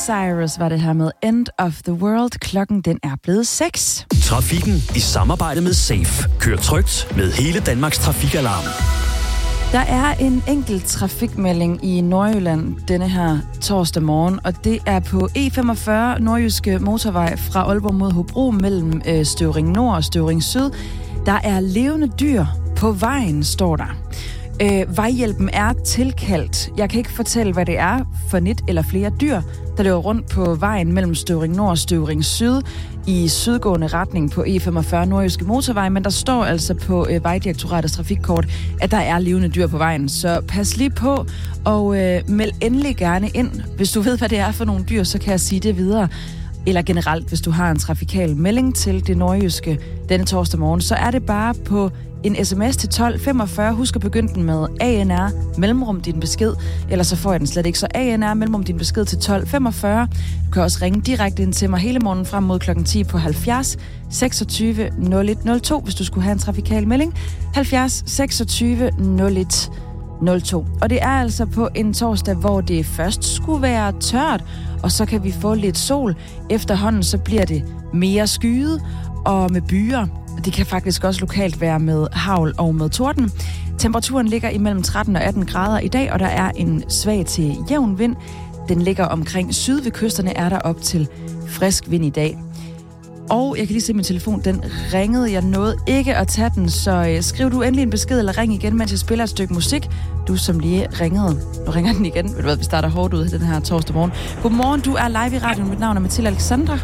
Cyrus var det her med End of the World. Klokken den er blevet 6. Trafikken i samarbejde med Safe. Kør trygt med hele Danmarks trafikalarm. Der er en enkelt trafikmelding i Nordjylland denne her torsdag morgen, og det er på E45 Nordjyske Motorvej fra Aalborg mod Hobro mellem Støvring Nord og Støvring Syd. Der er levende dyr på vejen, står der. Vejhjælpen er tilkaldt. Jeg kan ikke fortælle, hvad det er for et eller flere dyr, der løber rundt på vejen mellem Støvring Nord og Støvring Syd i sydgående retning på E45 Nordjyske Motorvej, men der står altså på Vejdirektoratets trafikkort, at der er levende dyr på vejen. Så pas lige på og meld endelig gerne ind. Hvis du ved, hvad det er for nogle dyr, så kan jeg sige det videre. Eller generelt, hvis du har en trafikal melding til det nordjyske denne torsdag morgen, så er det bare på en sms til 1245. Husk at begynde den med ANR, mellemrum din besked, ellers så får jeg den slet ikke. Så ANR, mellemrum din besked til 1245. Du kan også ringe direkte ind til mig hele morgenen frem mod klokken 10 på 70 26 01 02, hvis du skulle have en trafikal melding. 70 26 01 02. Og det er altså på en torsdag, hvor det først skulle være tørt, og så kan vi få lidt sol. Efterhånden så bliver det mere skyet og med byer. Det kan faktisk også lokalt være med hagl og med torden. Temperaturen ligger imellem 13 og 18 grader i dag, og der er en svag til jævn vind. Den ligger omkring syd ved kysterne, er der op til frisk vind i dag. Og jeg kan lige se min telefon, den ringede. Jeg nåede ikke at tage den, så skriv du endelig en besked eller ring igen, mens jeg spiller et stykke musik. Du som lige ringede. Nu ringer den igen. Ved du hvad, vi starter hårdt ud den her torsdag morgen. Godmorgen, du er live i radioen. Mit navn er Mathilde Alexandra.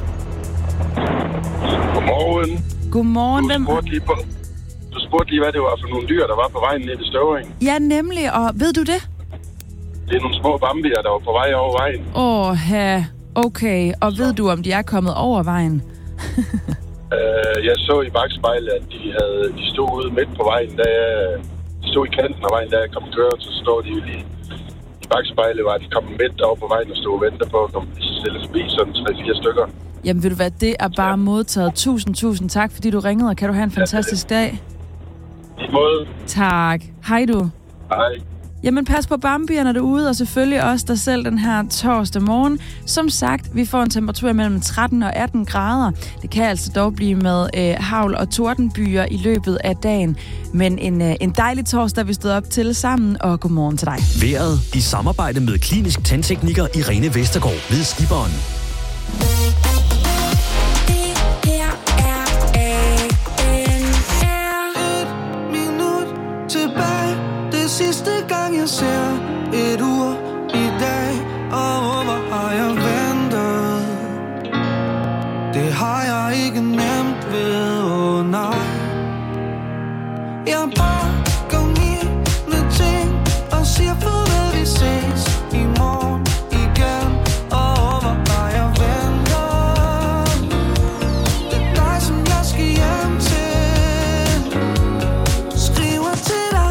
Godmorgen. Godmorgen. Du spurgte lige, hvad det var for nogle dyr, der var på vejen ned i Støvring. Ja, nemlig. Og ved du det? Det er nogle små bambier, der var på vej over vejen. Okay. Og ved du, om de er kommet over vejen? Jeg så i bagspejlet, at de stod ude midt på vejen, de stod i kanten af vejen, da jeg kom kørende, så stod de jo lige i bagspejlet, var de kommet midt over på vejen og stod og ventede på at komme stille forbi, sådan 3-4 stykker. Jamen ved du hvad, det er bare modtaget. Tusind tak, fordi du ringede, og kan du have en fantastisk dag. I måde. Tak. Hej du. Hej. Jamen pas på bambierne derude, og selvfølgelig også dig selv den her torsdag morgen. Som sagt, vi får en temperatur mellem 13 og 18 grader. Det kan altså dog blive med hagl og tordenbyer i løbet af dagen. Men en dejlig torsdag, vi stod op til sammen, og godmorgen til dig. Vejret i samarbejde med klinisk tandtekniker Irene Vestergaard ved Skiberen. Sidste gang jeg ser et ur i dag, og hvor har jeg ventet? Det har jeg ikke nemt ved, nej. Jeg bare går mine ting og siger farvel, vi ses i morgen igen, og hvor har jeg ventet? Det er dig, som jeg skal hjem til. Skriver til dig.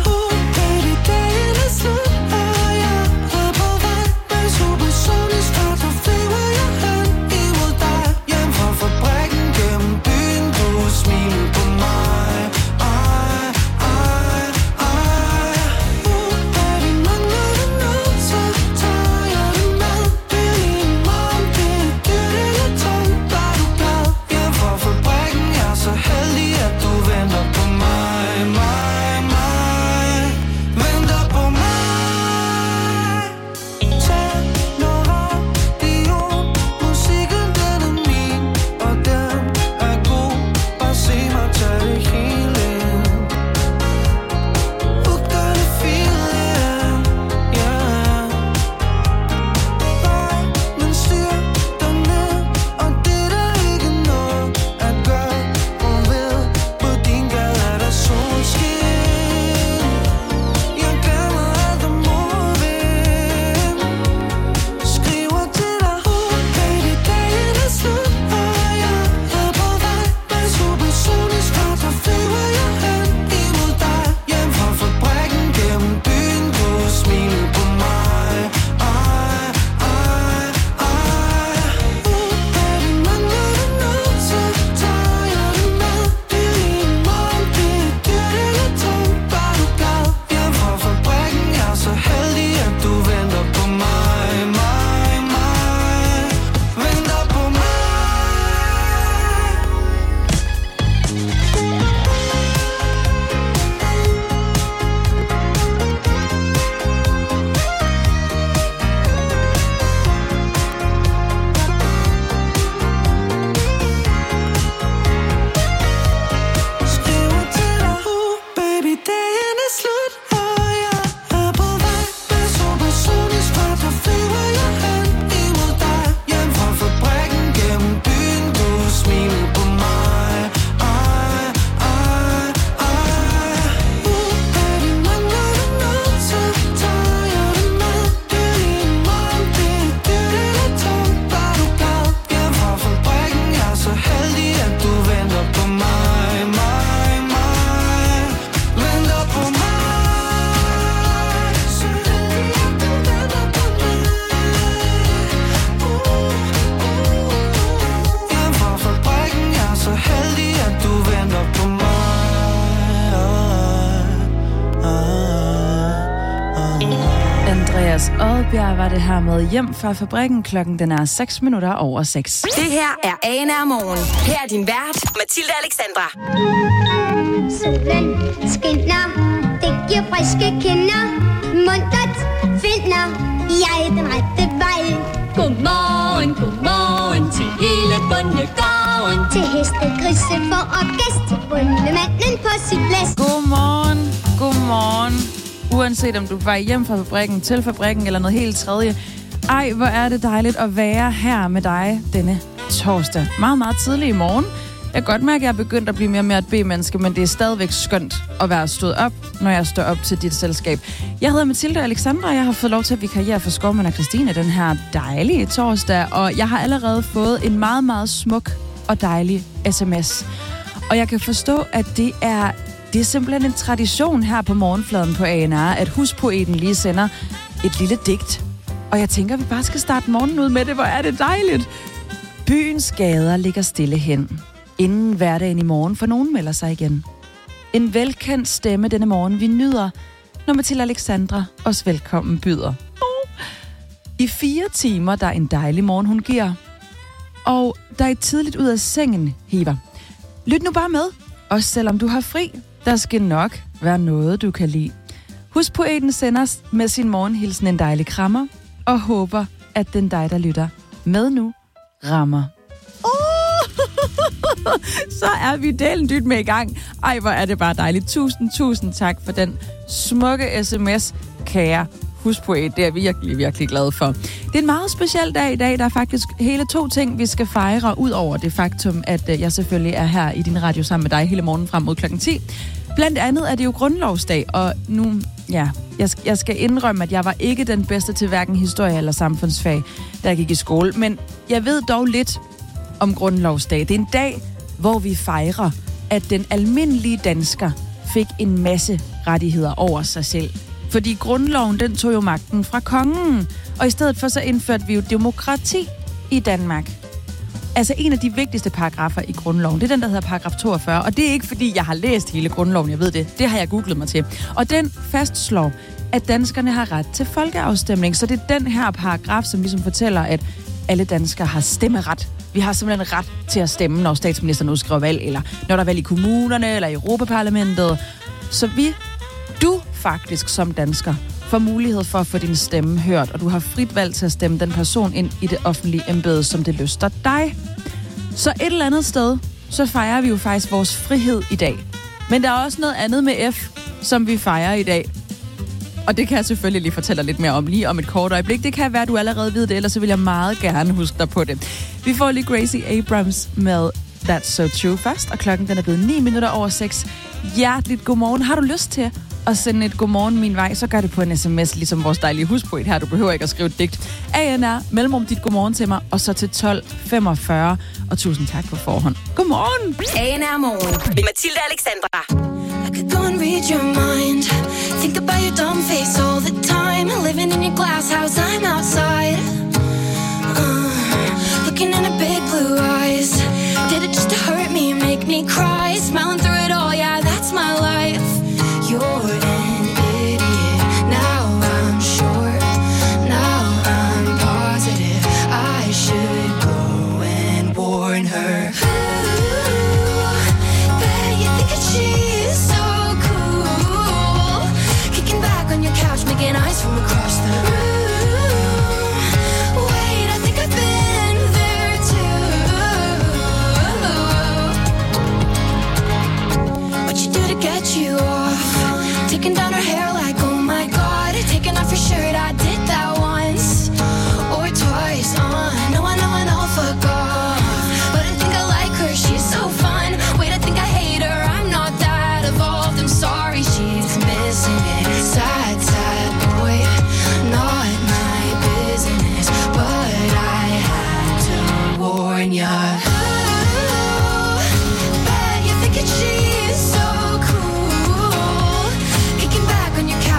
Andreas Odbjerg var det her med Hjem fra fabrikken. Klokken den er 6 minutter over 6. Det her er ANR Morgen. Her er din vært, Mathilde Alexandra. Solen skinner, det giver friske kinder. Muntert finder jeg den rette vej. Godmorgen, godmorgen til hele bondegården. Til hestegrise for orkest, til bondemanden på sit plads. Godmorgen, godmorgen. Uanset om du er hjem fra fabrikken, til fabrikken eller noget helt tredje. Ej, hvor er det dejligt at være her med dig denne torsdag. Meget, meget tidlig i morgen. Jeg kan godt mærke, at jeg er begyndt at blive mere og mere et B-menneske, men det er stadigvæk skønt at være stået op, når jeg står op til dit selskab. Jeg hedder Mathilde Alexandra, og jeg har fået lov til at vikariere for Skovmand og Christine den her dejlige torsdag, og jeg har allerede fået en meget, meget smuk og dejlig sms. Og jeg kan forstå, at det er simpelthen en tradition her på morgenfladen på ANR, at huspoeten lige sender et lille digt. Og jeg tænker, at vi bare skal starte morgenen ud med det. Hvor er det dejligt! Byens gader ligger stille hen, inden hverdagen i morgen for nogen melder sig igen. En velkendt stemme denne morgen, vi nyder, når Mathilde Alexandra os velkommen byder. I 4 timer, der er en dejlig morgen, hun giver. Og der er tidligt ud af sengen hiver. Lyt nu bare med, også selvom du har fri. Der skal nok være noget, du kan lide. Huspoeten sender med sin morgenhilsen en dejlig krammer, og håber, at den dig, der lytter med nu, rammer. Så er vi delen dyt med i gang. Ej, hvor er det bare dejligt. Tusind tak for den smukke sms, kære huspoet. Det er vi virkelig glade for. Det er en meget speciel dag i dag. Der er faktisk hele 2 ting, vi skal fejre, ud over det faktum, at jeg selvfølgelig er her i din radio sammen med dig hele morgen frem mod klokken 10. Blandt andet er det jo grundlovsdag, og nu, jeg skal indrømme, at jeg var ikke den bedste til hverken historie eller samfundsfag, da jeg gik i skole. Men jeg ved dog lidt om grundlovsdag. Det er en dag, hvor vi fejrer, at den almindelige dansker fik en masse rettigheder over sig selv. Fordi grundloven, den tog jo magten fra kongen, og i stedet for så indførte vi jo demokrati i Danmark. Altså en af de vigtigste paragrafer i grundloven, det er den, der hedder paragraf 42, og det er ikke fordi, jeg har læst hele grundloven, jeg ved det. Det har jeg googlet mig til. Og den fastslår, at danskerne har ret til folkeafstemning, så det er den her paragraf, som ligesom fortæller, at alle danskere har stemmeret. Vi har simpelthen ret til at stemme, når statsministeren udskriver valg, eller når der er valg i kommunerne, eller i Europaparlamentet. Så du faktisk som dansker får mulighed for at få din stemme hørt, og du har frit valg til at stemme den person ind i det offentlige embede, som det lyster dig. Så et eller andet sted, så fejrer vi jo faktisk vores frihed i dag. Men der er også noget andet med F, som vi fejrer i dag. Og det kan jeg selvfølgelig lige fortælle lidt mere om lige om et kort øjeblik. Det kan være, at du allerede ved det, ellers så vil jeg meget gerne huske dig på det. Vi får lige Gracie Abrams med That's So True først, og klokken den er blevet 9 minutter over 6. Hjerteligt godmorgen. Har du lyst til at sende et godmorgen min vej, så gør det på en sms, ligesom vores dejlige huspoet her. Du behøver ikke at skrive et digt. ANR, mellemrum dit godmorgen til mig, og så til 12.45. Og tusind tak på forhånd. Godmorgen! ANR Morgen med Mathilde Alexandra. I could go and read your mind. Think about your dumb face all the time. Living in your glass house, I'm outside. Looking in her big blue eyes. Did it just to hurt me, make me cry? Smiling through it all, yeah, that's my life. You're an idiot. Now I'm sure. Now I'm positive. I should go and warn her. Bet you think that she's so cool. Kicking back on your couch, making eyes from across the room. Wait, I think I've been there too. What you do to get you off? Taking down her hair like, oh my god. Taking off your shirt, I did that once or twice. No, I know, and I'll fuck off. But I think I like her, she's so fun. Wait, I think I hate her, I'm not that evolved. I'm sorry, she's missing it. Sad, sad boy, not my business. But I had to warn ya. Bet you think that she's so cool. Kicking back on your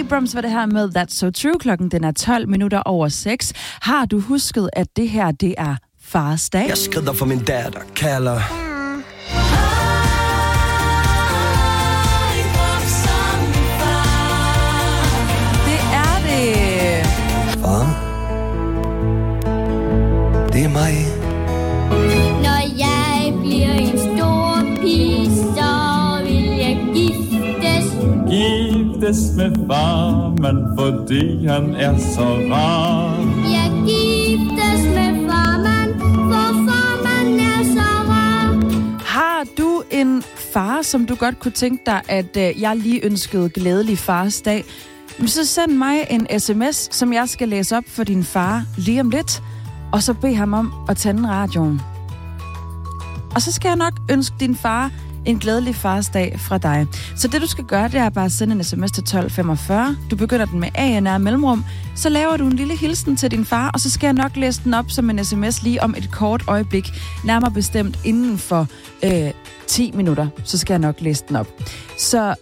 Abrams var det her med That's So True. Klokken den er 12 minutter over 6. Har du husket, at det her, det er fars dag? Jeg skrider for min datter, kalder. Det er det. Far, det er mig. Når jeg bliver en stor pige, så vil jeg giftes. Giftes med farmand, fordi han er så rar. Jeg giftes med farmand, for farmand er så rar. Har du en far, som du godt kunne tænke dig, at jeg lige ønskede glædelig fars dag? Så send mig en sms, som jeg skal læse op for din far lige om lidt, og så bed ham om at tænde radioen. Og så skal jeg nok ønske din far en glædelig farsdag fra dig. Så det du skal gøre, det er bare at sende en sms til 1245. Du begynder den med ANR mellemrum. Så laver du en lille hilsen til din far, og så skal jeg nok læse den op som en sms lige om et kort øjeblik. Nærmere bestemt inden for 10 minutter, så skal jeg nok læse den op. Så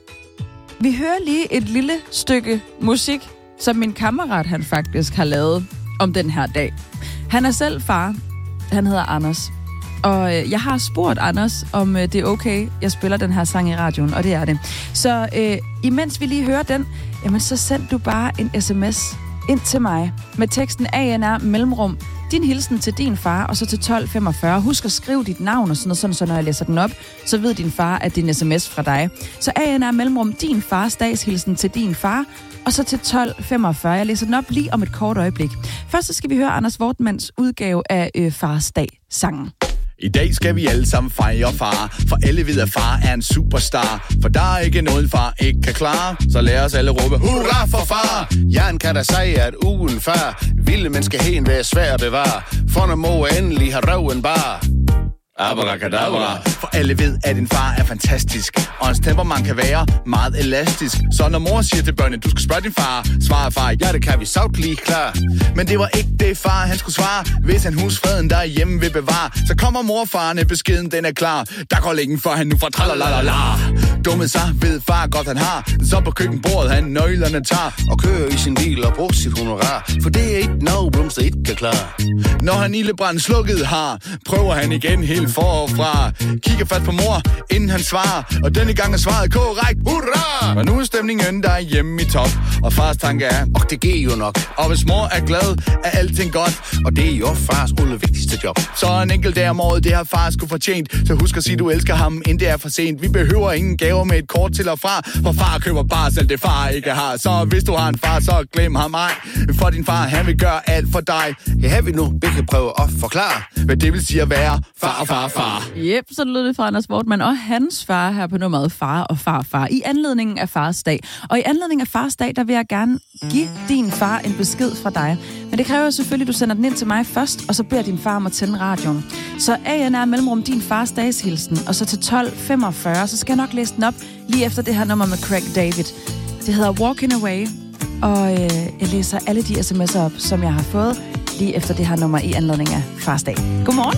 vi hører lige et lille stykke musik, som min kammerat han faktisk har lavet om den her dag. Han er selv far. Han hedder Anders. Og jeg har spurgt Anders, om det er okay, jeg spiller den her sang i radioen, og det er det. Så imens vi lige hører den, jamen så send du bare en sms ind til mig med teksten ANR mellemrum, din hilsen til din far, og så til 1245. Husk at skrive dit navn og sådan noget, så når jeg læser den op, så ved din far, at det er en sms fra dig. Så ANR mellemrum, din fars dagshilsen til din far, og så til 1245. Jeg læser den op lige om et kort øjeblik. Først så skal vi høre Anders Wortmanns udgave af Fars Dag-sangen. I dag skal vi alle sammen fejre far, for alle ved, at far er en superstar. For der er ikke noget, far ikke kan klare, så lad os alle råbe, hurra for far! Jan kan da sige, at ugen far ville menneskeheden være svær at bevare, for når mor endelig har røven bare. Abracadabra. For alle ved, at en far er fantastisk, og hans temperament kan være meget elastisk. Så når mor siger til børnene, du skal spørge din far, svarer far, ja det kan vi sagtligt klar. Men det var ikke det far, han skulle svare, hvis han husfreden derhjemme vil bevare. Så kommer morfaren, beskeden den er klar, der går længen for han nu fra tralalala. Dummet sig ved far godt han har, så på køkkenbordet han nøglerne tager, og kører i sin bil og bruger sit honorar, for det er ikke noget, Blomster ikke kan klare. Når han ildebrand slukket har, prøver han igen helt forfra. Kigger fast på mor, inden han svarer, og denne gang er svaret korrekt. Hurra! Og nu er stemningen der hjemme i top, og fars tanke er, og det giver jo nok. Og hvis mor er glad, er alting godt, og det er jo fars vigtigste job. Så en enkelt dag om året, det har far sgu fortjent. Så husk at sige, du elsker ham, inden det er for sent. Vi behøver ingen gaver med et kort til og fra, for far køber bare selv det far ikke har. Så hvis du har en far, så glem ham ej, for din far, han vil gøre alt for dig. Ja, her vi nu, vi kan prøve at forklare, hvad det vil sige at være far. Jep, så lød det fra Anders Wortmann og hans far her på nummeret Far og Farfar i anledningen af Fars Dag. Og i anledning af Fars Dag, der vil jeg gerne give din far en besked fra dig. Men det kræver selvfølgelig, at du sender den ind til mig først, og så beder din far om at tænde radioen. Så ANR mellemrum din fars dagshilsen, og så til 1245, så skal jeg nok læse den op lige efter det her nummer med Craig David. Det hedder Walking Away, og jeg læser alle de sms'er op, som jeg har fået lige efter det her nummer i anledning af Fars Dag. Godmorgen.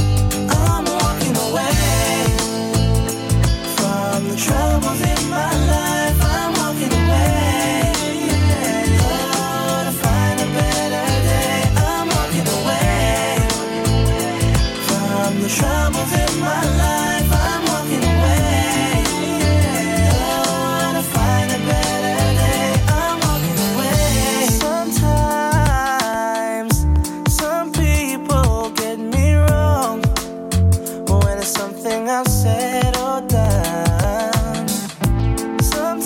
Troubles in my life, I'm walking away. Oh, to find a better day, I'm walking away. From the troubles in my life, I'm walking away. Oh, to find a better day, I'm walking away. Sometimes, some people get me wrong when it's something I've said or done.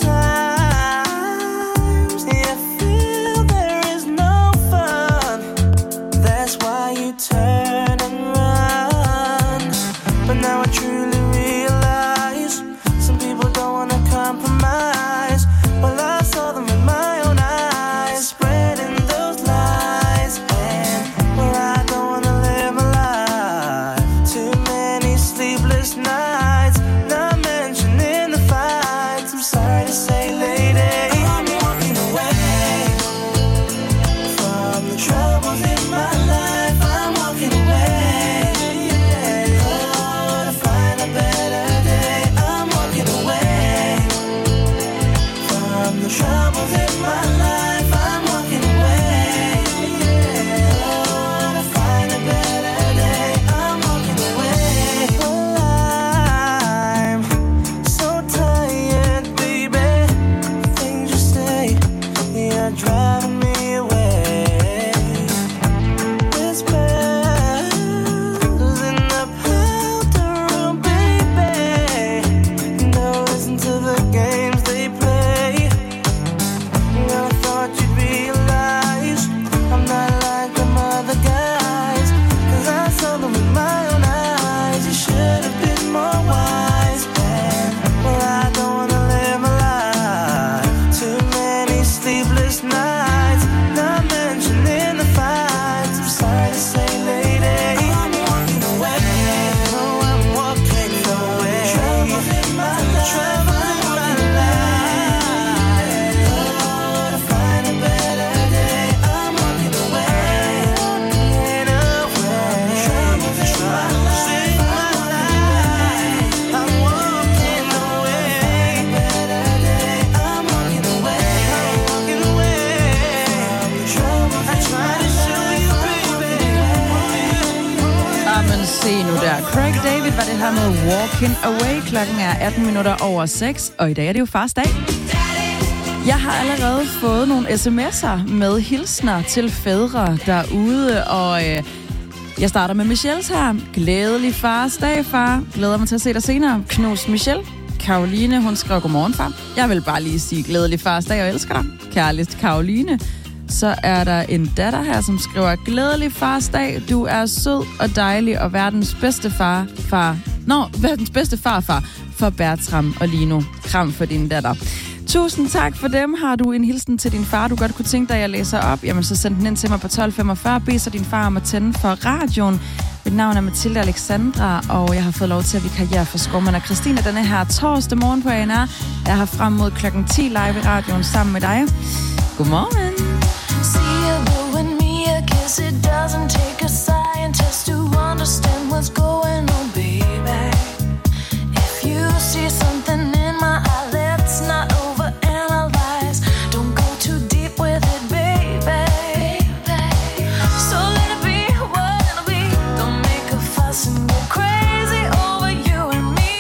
Se nu der. Craig David var det her med Walking Away. Klokken er 18 minutter over 6, og i dag er det jo fars dag. Jeg har allerede fået nogle sms'er med hilsner til fædre derude, og jeg starter med Michelles her. Glædelig fars dag, far. Glæder mig til at se dig senere. Knus Michelle. Karoline, hun skriver godmorgen, far. Jeg vil bare lige sige glædelig fars dag og elsker dig. Kærligst Karoline. Så er der en datter her, som skriver glædelig fars dag. Du er sød og dejlig og verdens bedste verdens bedste farfar for Bertram og Lino. Kram for din datter. Tusind tak for dem. Har du en hilsen til din far, du godt kunne tænke dig, at jeg læser op, jamen så send den ind til mig på 1245. Bed så din far om at tænde for radioen. Mit navn er Mathilde Alexandra, og jeg har fået lov til at vikariere for Skovmand og Christine denne her torsdag morgen på ANR. Jeg har frem mod klokken 10 live i radioen sammen med dig. Godmorgen. See you blowing me a kiss. It doesn't take a scientist to understand what's going on, baby. If you see something in my eye, let's not overanalyze. Don't go too deep with it, baby. So let it be what it'll be. Don't make a fuss and go crazy over you and me.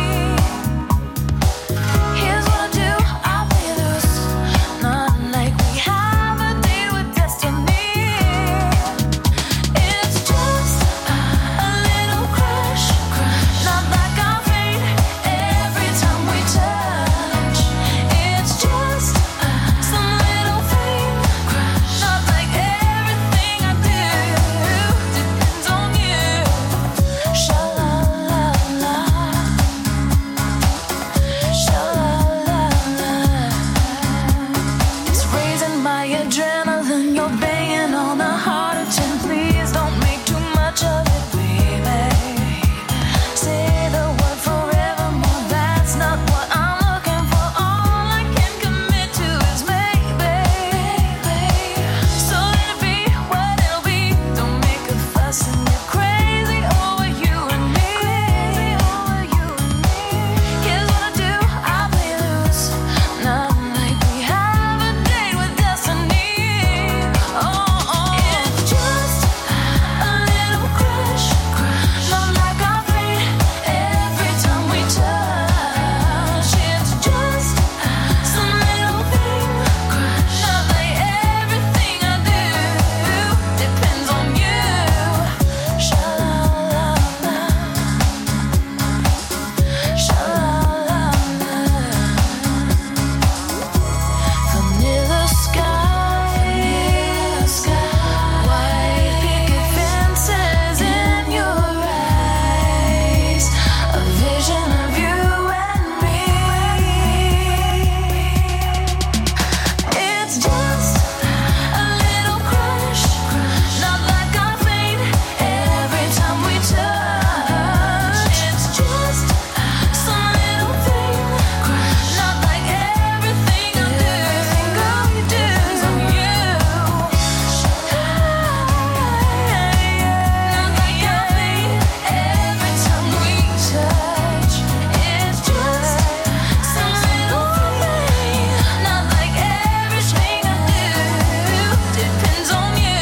Here's what I do, I'll play loose. Not like we have a date with destiny. It's just a little crush. Not like I'll fade every time we touch. It's just some little thing. Not like everything I do depends on you. Sha-la-la-la. Sha-la-la-la. It's raising my adrenaline. You're banging on a heart of tin. Please don't make too much of it, baby. Say the word forevermore. That's not what I'm looking for. All I can commit to is maybe. So let it be what it'll be. Don't make a fuss and get crazy over you and me. Here's what I do, I'll play loose. Not like we have a date with destiny. It's just a little crush. Not like I'll fade every time we touch. It's just some little thing. Not like everything I do depends on you. Sha-la-la-la. Sha-la-la-la. Vanilla skies, white picket fences in your eyes, a vision of you and me. It's just a little crush, not like I fade every time we touch. It's just some little thing, not like everything I do. Girl, you do on you. Not like I fade every time we touch. It's just some little thing, not like everything I do depends on you.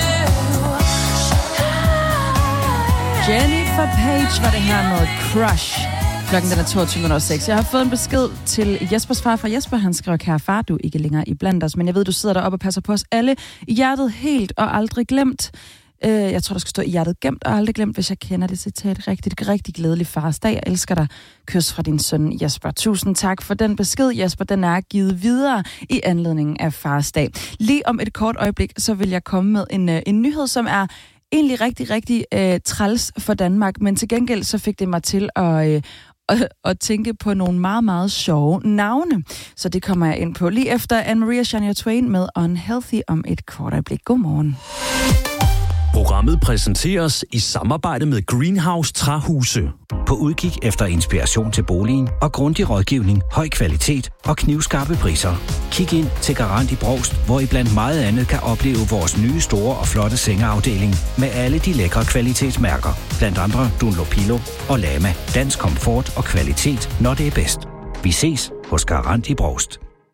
Jennifer Page var det her med Crush. Klokken den er 22:06. Jeg har fået en besked til Jespers far fra Jesper. Han skriver, kære far, du er ikke længere i blandt os, men jeg ved, du sidder deroppe og passer på os alle. I hjertet helt og aldrig glemt. Jeg tror, der skal stå i hjertet gemt og aldrig glemt, hvis jeg kender det citat rigtigt. Rigtig glædelig fars dag. Jeg elsker dig. Kys fra din søn Jesper. Tusind tak for den besked, Jesper. Den er givet videre i anledning af fars dag. Lige om et kort øjeblik, så vil jeg komme med en nyhed, som er egentlig rigtig træls for Danmark, men til gengæld så fik det mig til at tænke på nogle meget, meget sjove navne. Så det kommer jeg ind på lige efter Anne-Marie og Shania Twain med Unhealthy om et kort øjeblik. Godmorgen. Programmet præsenteres i samarbejde med Greenhouse Træhuse. På udkig efter inspiration til boligen og grundig rådgivning, høj kvalitet og knivskarpe priser. Kig ind til Garant i Brovst, hvor I blandt meget andet kan opleve vores nye store og flotte sengeafdeling med alle de lækre kvalitetsmærker. Blandt andre Dunlopillo og Lama. Dansk komfort og kvalitet, når det er bedst. Vi ses hos Garant i Brovst. Er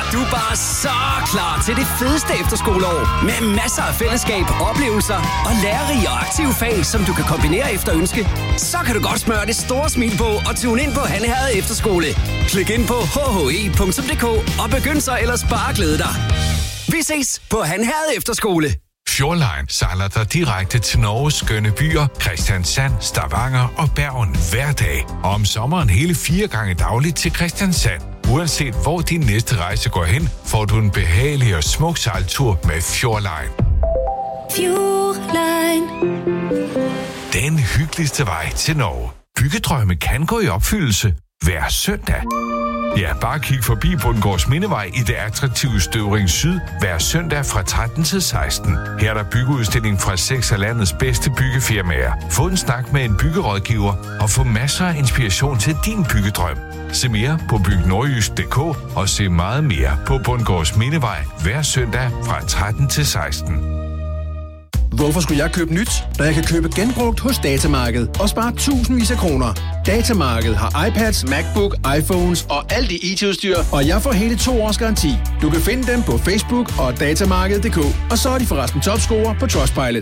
Du er bare så klar til det fedeste efterskoleår. Med masser af fællesskab, oplevelser og lærerige og aktive fag, som du kan kombinere efter ønske. Så kan du godt smøre det store smil på og tune ind på Han Herred Efterskole. Klik ind på hhe.dk og begynd så ellers bare at glæde dig. Vi ses på Han Herred Efterskole. Fjordline sejler dig direkte til Norges skønne byer, Kristiansand, Stavanger og Bergen hver dag. Og om sommeren hele 4 gange dagligt til Kristiansand. Uanset hvor din næste rejse går hen, får du en behagelig og smuk sejltur med Fjordline. Fjordline. Den hyggeligste vej til Norge. Byggedrømme kan gå i opfyldelse hver søndag. Ja, bare kig forbi Bundgårds Mindevej i det attraktive Støvring Syd hver søndag fra 13 til 16. Her er der byggeudstilling fra 6 af landets bedste byggefirmaer. Få en snak med en byggerådgiver og få masser af inspiration til din byggedrøm. Se mere på byggenordjysk.dk og se meget mere på Bundgårds Mindevej hver søndag fra 13 til 16. Hvorfor skulle jeg købe nyt, når jeg kan købe genbrugt hos Datamarked og spare tusindvis af kroner? Datamarked har iPads, MacBook, iPhones og alt det IT-udstyr, og jeg får hele 2 års garanti. Du kan finde dem på Facebook og datamarked.dk, og så er de forresten topscorer på Trustpilot.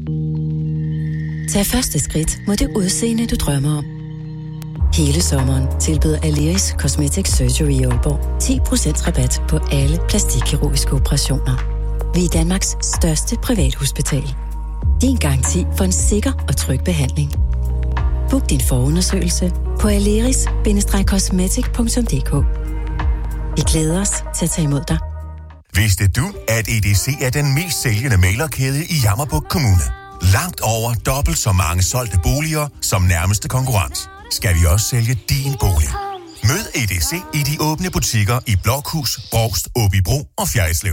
Tag første skridt mod det udseende, du drømmer om. Hele sommeren tilbyder Aleris Cosmetic Surgery i Aalborg 10% rabat på alle plastikkirurgiske operationer. Vi er Danmarks største privathospital. Din garanti for en sikker og tryg behandling. Book din forundersøgelse på aleris-cosmetic.dk. Vi glæder os til at tage imod dig. Vidste du, at EDC er den mest sælgende mæglerkæde i Jammerbugt Kommune? Langt over dobbelt så mange solgte boliger som nærmeste konkurrent. Skal vi også sælge din bolig? Mød EDC i de åbne butikker i Blokhus, Brovst, Åbybro og Fjerritslev.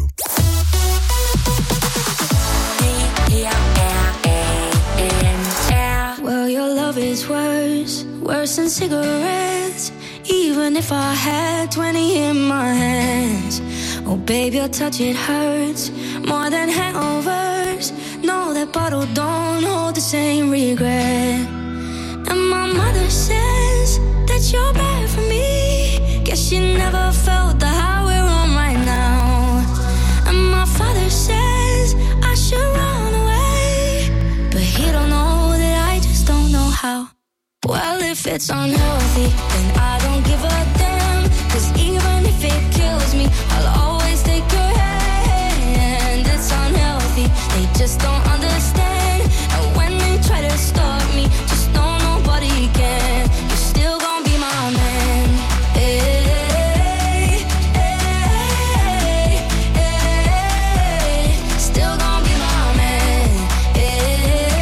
Well, your love is worse than cigarettes. Even if I had 20 in my hands. Oh, babe, your touch, it hurts more than hangovers. No, that bottle don't hold the same regret. And my mother says that you're bad for me. Guess she never felt the high we're on right now. And my father says I should run away, but he don't know that I just don't know how. Well, if it's unhealthy, then I don't give a damn. 'Cause even if it kills me, I'll always take your hand. It's unhealthy, they just don't understand. And when they try to stop me, just know nobody can. You're still gonna be my man. Hey, hey, hey, still gonna be my man. Hey,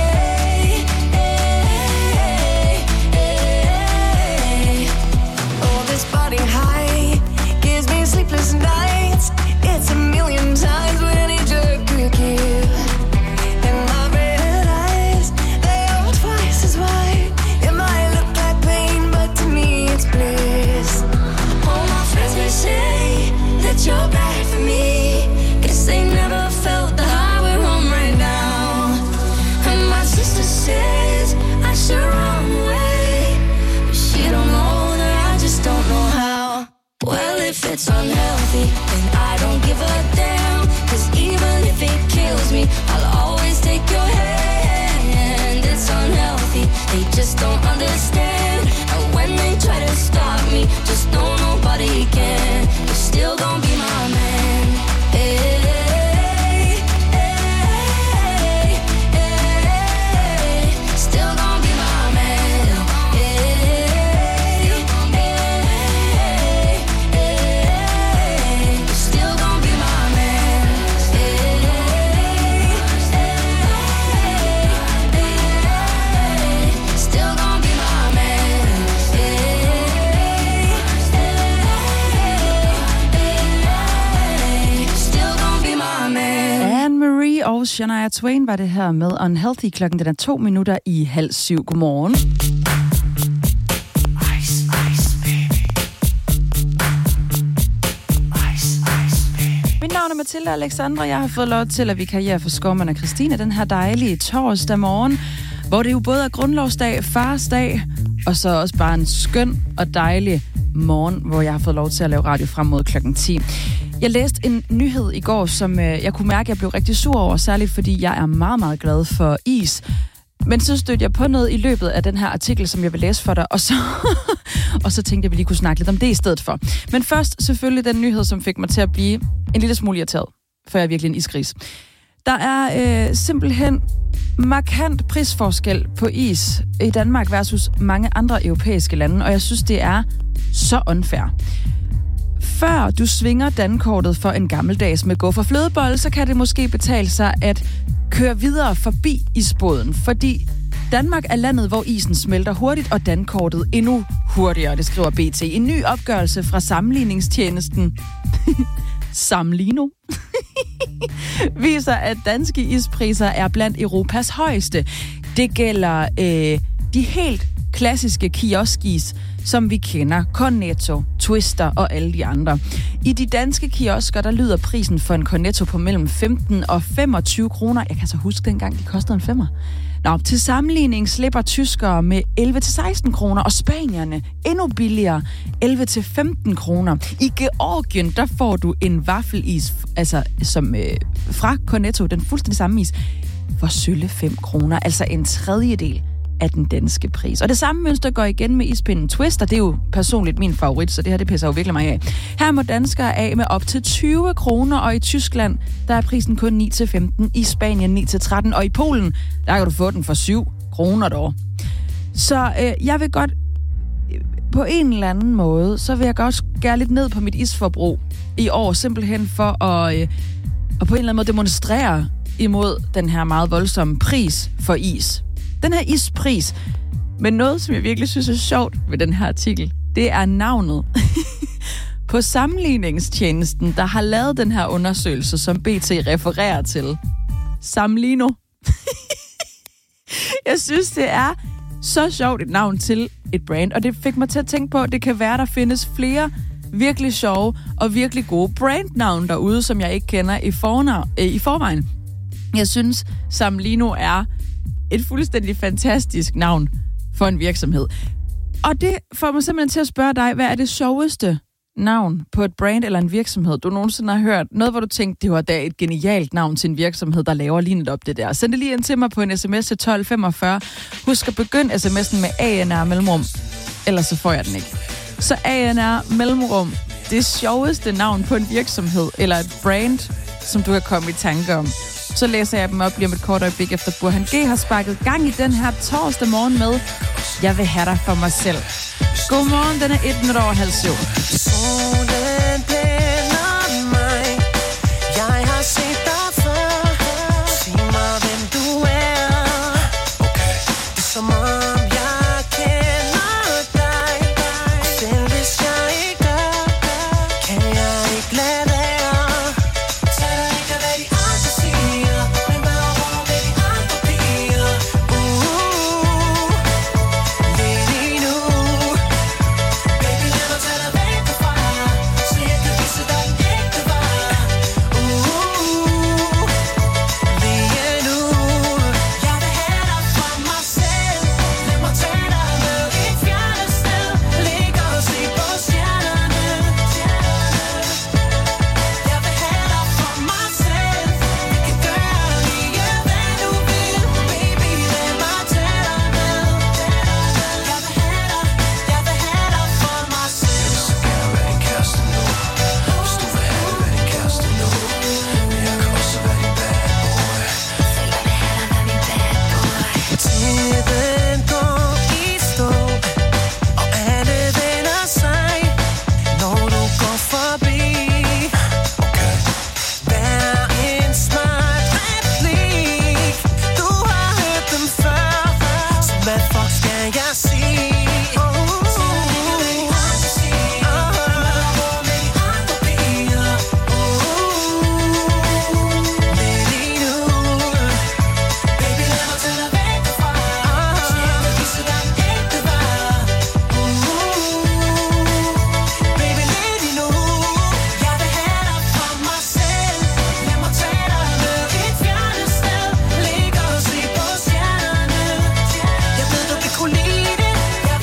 hey, hey. Oh, this body high gives me sleepless nights. It's a million times what any jerk could give. And my red eyes, they are twice as wide. It might look like pain, but to me it's bliss. All my friends, they say that you're bad for me. Guess they never felt the high we're on right now. And my sister says I should run away, but she don't know that I just don't know how. Well, if it's unhealthy, then I don't give a damn. 'Cause even if it kills me, I'll always take your hand. It's unhealthy, they just don't understand. And when they try to stop me, just know nobody can. You're still gonna be my man. Hey, hey, hey, still gonna be my man. Hey, hey, you're still gonna be my man. Hey, still gonna be my man. Still gonna be my man. Anne-Marie og Shania Twain var det her med Unhealthy. Klokken den er 2 minutter i 6:30. Godmorgen. Mit navn er Mathilde Alexandra. Jeg har fået lov til at vikariere for Skovmand og Christine den her dejlige torsdag morgen, hvor det jo både er grundlovsdag, farsdag, og så også bare en skøn og dejlig morgen, hvor jeg har fået lov til at lave radio frem mod klokken 10. Jeg læste en nyhed i går, som jeg kunne mærke, at jeg blev rigtig sur over, særligt fordi jeg er meget, meget glad for is. Men så stødte jeg på noget i løbet af den her artikel, som jeg vil læse for dig, og så tænkte jeg, at vi lige kunne snakke lidt om det i stedet for. Men først selvfølgelig den nyhed, som fik mig til at blive en lille smule irriteret, for jeg er virkelig en isgris. Der er simpelthen markant prisforskel på is i Danmark versus mange andre europæiske lande, og jeg synes, det er så unfair. Før du svinger dankortet for en gammeldags med guffer flødebolle, så kan det måske betale sig at køre videre forbi isbåden, fordi Danmark er landet, hvor isen smelter hurtigt, og dankortet endnu hurtigere, det skriver BT. En ny opgørelse fra sammenligningstjenesten Samlino viser, at danske ispriser er blandt Europas højeste. Det gælder de helt klassiske kioskis, som vi kender, Cornetto, Twister og alle de andre. I de danske kiosker, der lyder prisen for en Cornetto på mellem 15 og 25 kroner. Jeg kan så huske dengang, de kostede en 5'er. Nå, til sammenligning slipper tyskere med 11-16 kroner, og spanierne endnu billigere, 11-15 kroner. I Georgien, der får du en vaffelis, altså som fra Cornetto, den fuldstændig samme is, for sølle 5 kroner, altså en tredjedel af den danske pris. Og det samme mønster går igen med ispinden Twister. Det er jo personligt min favorit, så det her det pisser jo virkelig mig af. Her må danskere af med op til 20 kroner, og i Tyskland, der er prisen kun 9-15, i Spanien 9-13, og i Polen, der kan du få den for 7 kroner dog. Så jeg vil godt, på en eller anden måde, så vil jeg godt skære lidt ned på mit isforbrug i år, simpelthen for at på en eller anden måde demonstrere imod den her meget voldsomme pris for is. Den her ispris, men noget, som jeg virkelig synes er sjovt ved den her artikel, det er navnet på sammenligningstjenesten, der har lavet den her undersøgelse, som BT refererer til. Samlino. Jeg synes, det er så sjovt et navn til et brand, og det fik mig til at tænke på, at det kan være, der findes flere virkelig sjove og virkelig gode brandnavn derude, som jeg ikke kender i forvejen. Jeg synes, Samlino er et fuldstændig fantastisk navn for en virksomhed. Og det får mig simpelthen til at spørge dig, hvad er det sjoveste navn på et brand eller en virksomhed, du nogensinde har hørt? Noget, hvor du tænkte, det var da et genialt navn til en virksomhed, der laver lige netop det der. Send det lige ind til mig på en sms til 1245. Husk at begynde sms'en med ANR mellemrum, ellers så får jeg den ikke. Så ANR mellemrum, det sjoveste navn på en virksomhed eller et brand, som du kan komme i tanke om. Så læser jeg dem op lige om et kort øjeblik efter Burhan G har sparket gang i den her torsdag morgen med Jeg vil have dig for mig selv. Godmorgen, den er 7:01. Solen blænder mig. Jeg har set dig før. Sig mig, hvem du er. Det er som om jeg kender dig. Og selv hvis jeg ikke gør, kan jeg ikke lade være. Tag dig ikke af, hvad de andre siger, men hvad over, hvad de andre bliver. Lidt endnu. Baby, lad mig tage dig væk derfra, så jeg kan vise dig den ægte var. Lige nu. Jeg vil have dig for mig selv. Lad mig tage dig med et fjernet sted. Ligge og se på stjernerne. Jeg vil have dig for mig selv. Vi kan gøre lige hvad du vil. Baby, lad mig tage dig med. Jeg vil have dig for mig selv. Jeg vil så gerne være din kæreste nu. Hvis du vil have det, være din kæreste nu. Men jeg kan også være din bad boy. Tiden går i stå, og alle vender sig, når du går forbi. Vær en smart replik. Du har hørt dem før, så hvad fuck skal jeg sige? Jeg ved, du vil kunne lide det.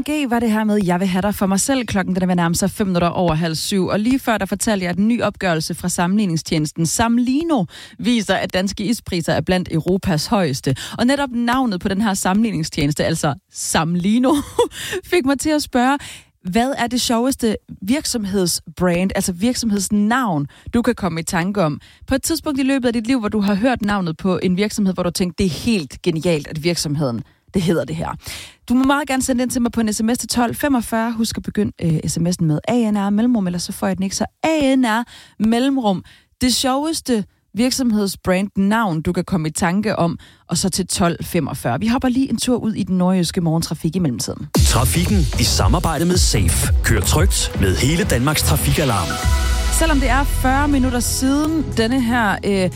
G var det her med, jeg vil have dig for mig selv. Klokken den er ved nærme sig 7:05. Og lige før der fortalte jeg, at en ny opgørelse fra sammenligningstjenesten Samlino viser, at danske ispriser er blandt Europas højeste. Og netop navnet på den her sammenligningstjeneste, altså Samlino, fik mig til at spørge, hvad er det sjoveste virksomhedsbrand, altså virksomhedsnavn, du kan komme i tanke om? På et tidspunkt i løbet af dit liv, hvor du har hørt navnet på en virksomhed, hvor du tænkte, det er helt genialt, at virksomheden, det hedder det her. Du må meget gerne sende den til mig på en sms til 1245. Husk at begynde sms'en med ANR mellemrum, eller så får jeg den ikke, så ANR mellemrum. Det sjoveste virksomhedsbrand navn, du kan komme i tanke om, og så til 1245. Vi hopper lige en tur ud i den nordjyske morgentrafik i mellemtiden. Trafikken i samarbejde med Safe. Kør trygt med hele Danmarks trafikalarm. Selvom det er 40 minutter siden denne her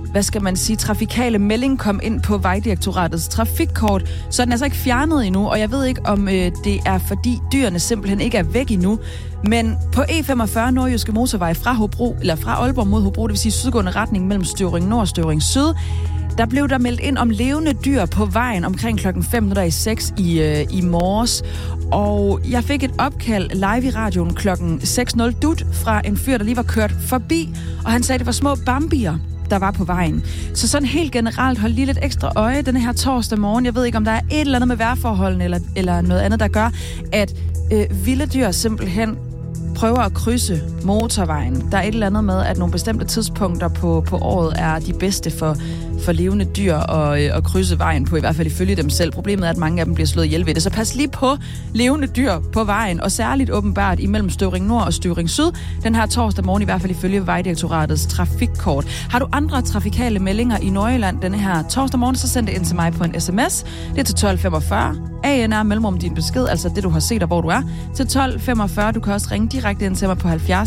trafikale melding kom ind på Vejdirektoratets trafikkort, så er den altså ikke fjernet endnu, og jeg ved ikke, om det er fordi dyrene simpelthen ikke er væk endnu. Men på E45 nordjyske motorvej fra Aalborg mod Hobro, det vil sige sydgående retning mellem Støvring Nord og Støvring Syd, der blev der meldt ind om levende dyr på vejen omkring klokken 5:06 i morges. Og jeg fik et opkald live i radioen klokken 6:00 dut fra en fyr, der lige var kørt forbi, og han sagde, at det var små bambier, der var på vejen. Så sådan helt generelt, hold lige lidt ekstra øje denne her torsdag morgen. Jeg ved ikke, om der er et eller andet med vejrforholdene eller noget andet, der gør, at vilde dyr simpelthen prøver at krydse motorvejen. Der er et eller andet med, at nogle bestemte tidspunkter på året er de bedste for levende dyr at krydse vejen på, i hvert fald ifølge dem selv. Problemet er, at mange af dem bliver slået ihjel ved det. Så pas lige på levende dyr på vejen, og særligt åbenbart imellem Støvring Nord og Støvring Syd. Den her torsdag morgen, i hvert fald ifølge Vejdirektoratets trafikkort. Har du andre trafikale meldinger i Nordjylland denne her torsdag morgen, så send det ind til mig på en sms. Det er til 1245. ANR mellemrum din besked, altså det du har set og hvor du er, til 1245. Du kan også ringe direkte ind til mig på 70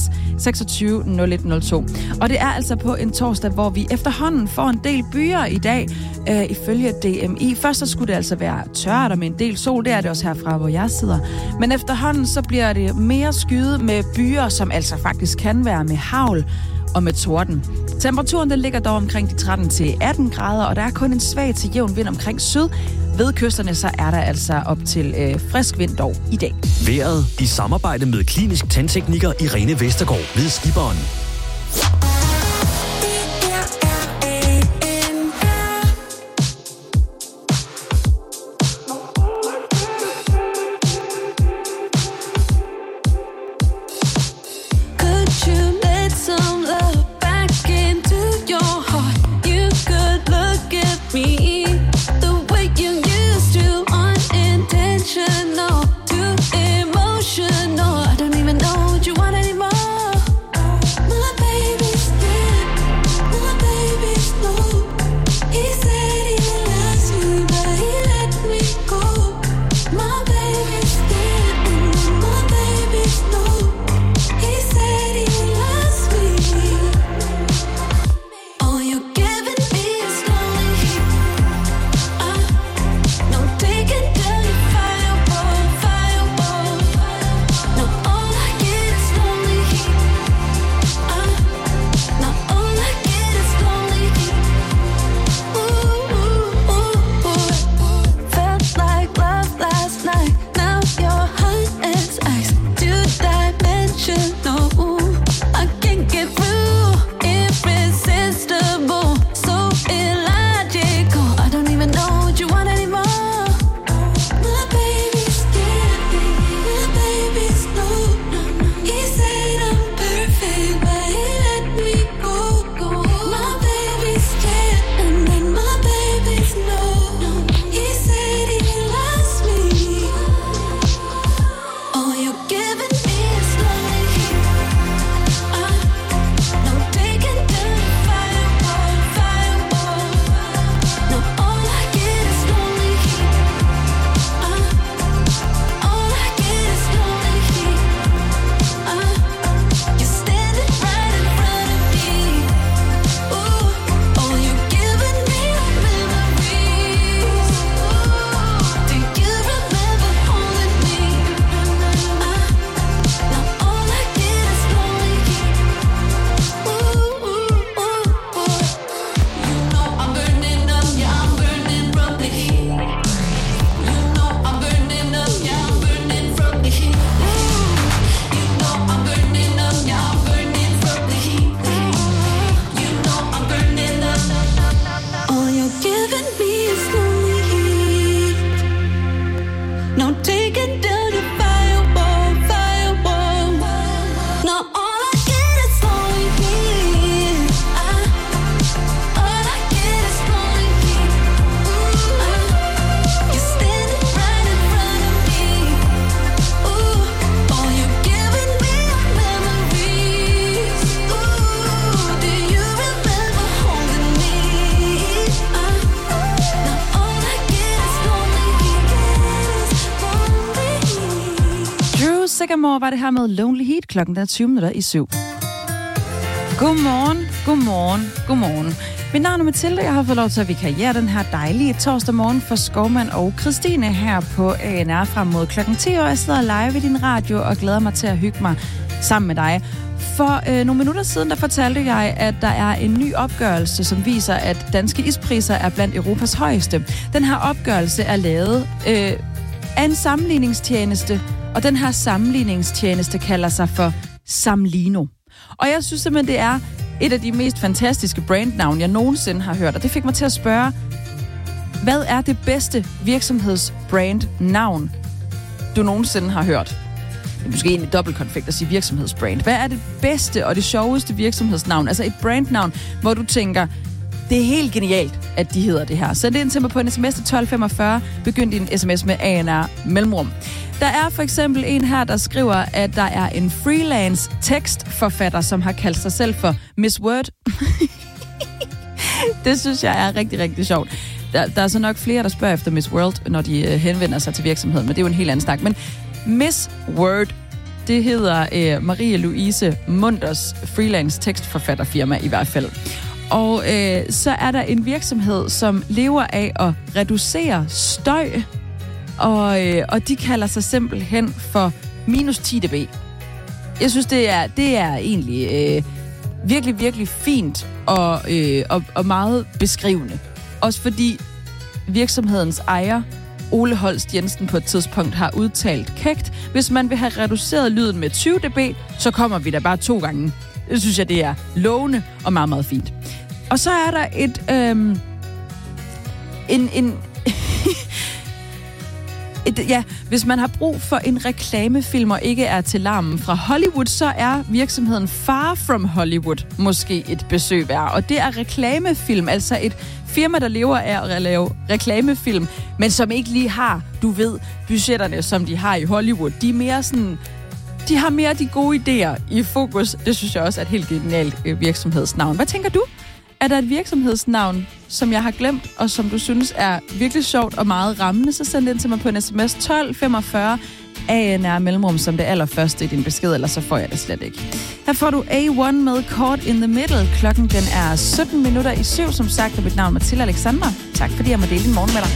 26 0102. Og det er altså på en torsdag, hvor vi efterhånden får en del byer i dag, ifølge DMI. Først så skulle det altså være tørt og med en del sol, det er det også herfra, hvor jeg sidder. Men efterhånden så bliver det mere skyet med byer, som altså faktisk kan være med hagl og med torden. Temperaturen den ligger dog omkring de 13-18 grader, og der er kun en svag til jævn vind omkring syd. Ved kysterne så er der altså op til frisk vind dog i dag. Vejret i samarbejde med klinisk tandtekniker Irene Vestergaard ved Skiberen. Emotional, I don't even know what you want anymore. giving me is lonely heat. No taking down your firewall, firewall. No, all I get is lonely heat. All I get is lonely heat. You're standing right in front of me. All you're giving me are memories. Do you remember holding me? Now all I get is lonely heat. Drew Sycamore var det her med Lonely Heat. Klokken er 20 minutter i 7. Godmorgen, godmorgen, godmorgen. Mit navn er Mathilde. Jeg har fået lov til at vikariere den her dejlige torsdag morgen for Skovmand og Christine her på ANR frem mod klokken 10. Og jeg sidder live i din radio og glæder mig til at hygge mig sammen med dig. For nogle minutter siden, der fortalte jeg, at der er en ny opgørelse, som viser, at danske ispriser er blandt Europas højeste. Den her opgørelse er lavet af en sammenligningstjeneste, og den her sammenligningstjeneste kalder sig for Samlino. Og jeg synes simpelthen, det er et af de mest fantastiske brandnavn, jeg nogensinde har hørt. Og det fik mig til at spørge, hvad er det bedste virksomhedsbrandnavn, du nogensinde har hørt? Det er måske egentlig dobbeltkonfekt at sige virksomhedsbrand. Hvad er det bedste og det sjoveste virksomhedsnavn? Altså et brandnavn, hvor du tænker, det er helt genialt, at de hedder det her. Send det ind til mig på en sms til 1245. Begynd din sms med ANR mellemrum. Der er for eksempel en her, der skriver, at der er en freelance tekstforfatter, som har kaldt sig selv for Miss Word. Det synes jeg er rigtig, rigtig sjovt. Der er så nok flere, der spørger efter Miss World, når de henvender sig til virksomheden, men det er jo en helt anden snak. Men Miss Word, det hedder Marie Louise Munders freelance tekstforfatterfirma i hvert fald. Og så er der en virksomhed, som lever af at reducere støj, og de kalder sig simpelthen for minus 10 dB. Jeg synes, det er egentlig virkelig, virkelig fint og meget beskrivende. Også fordi virksomhedens ejer, Ole Holst Jensen, på et tidspunkt har udtalt kægt, hvis man vil have reduceret lyden med 20 dB, så kommer vi der bare 2 gange. Det synes jeg, det er lovende og meget, meget fint. Og så er der hvis man har brug for en reklamefilm og ikke er til larmen fra Hollywood, så er virksomheden Far From Hollywood måske et besøg værd. Og det er reklamefilm, altså et firma, der lever af at lave reklamefilm, men som ikke lige har, du ved, budgetterne, som de har i Hollywood. De er mere sådan, de har mere de gode idéer i fokus. Det synes jeg også er et helt genialt virksomhedsnavn. Hvad tænker du? Er der et virksomhedsnavn, som jeg har glemt, og som du synes er virkelig sjovt og meget rammende, så send det ind til mig på en sms 1245 ANR mellemrum som det allerførste i din besked, eller så får jeg det slet ikke. Her får du A1 med Caught in the Middle. Klokken den er 17 minutter i 7, som sagt, og mit navn er Mathilde Alexandra. Tak fordi jeg må dele din morgen med dig.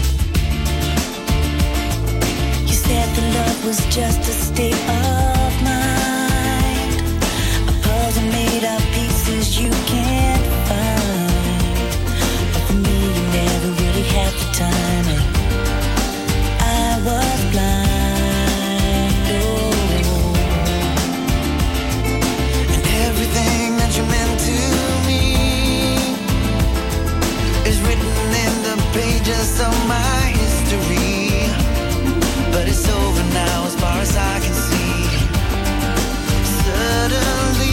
You said the love was just a state of mind, a puzzle made of pieces you can't find. But for me, you never really had the time, and I was blind. Oh. And everything that you meant to me is written in the pages of my history. But it's over now as far as I can see. Suddenly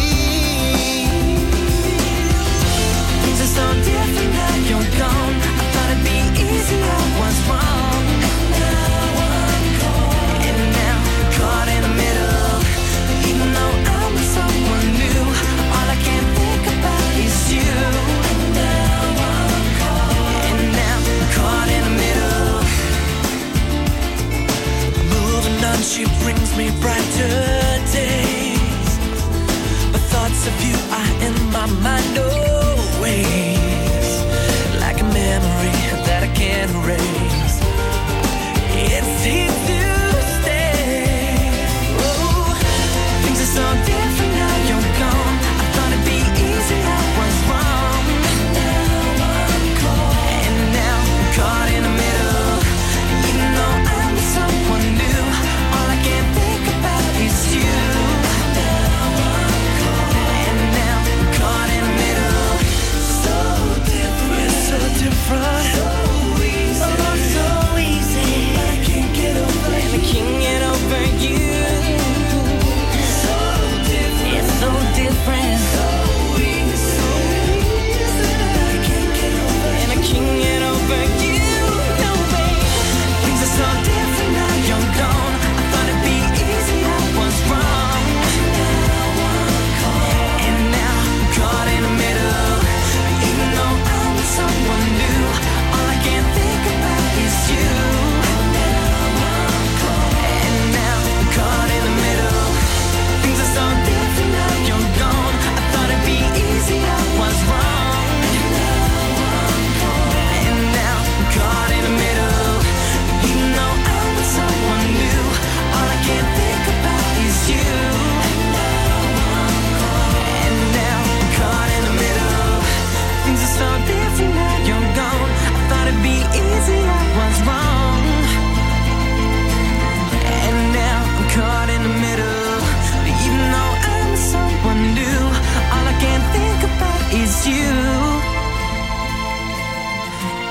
things are so different now you're gone. I thought it'd be easier, what's wrong? And now I'm caught, and now caught in the middle. Even though I'm with someone new, all I can think about is you. And now I'm caught, and now caught in the middle.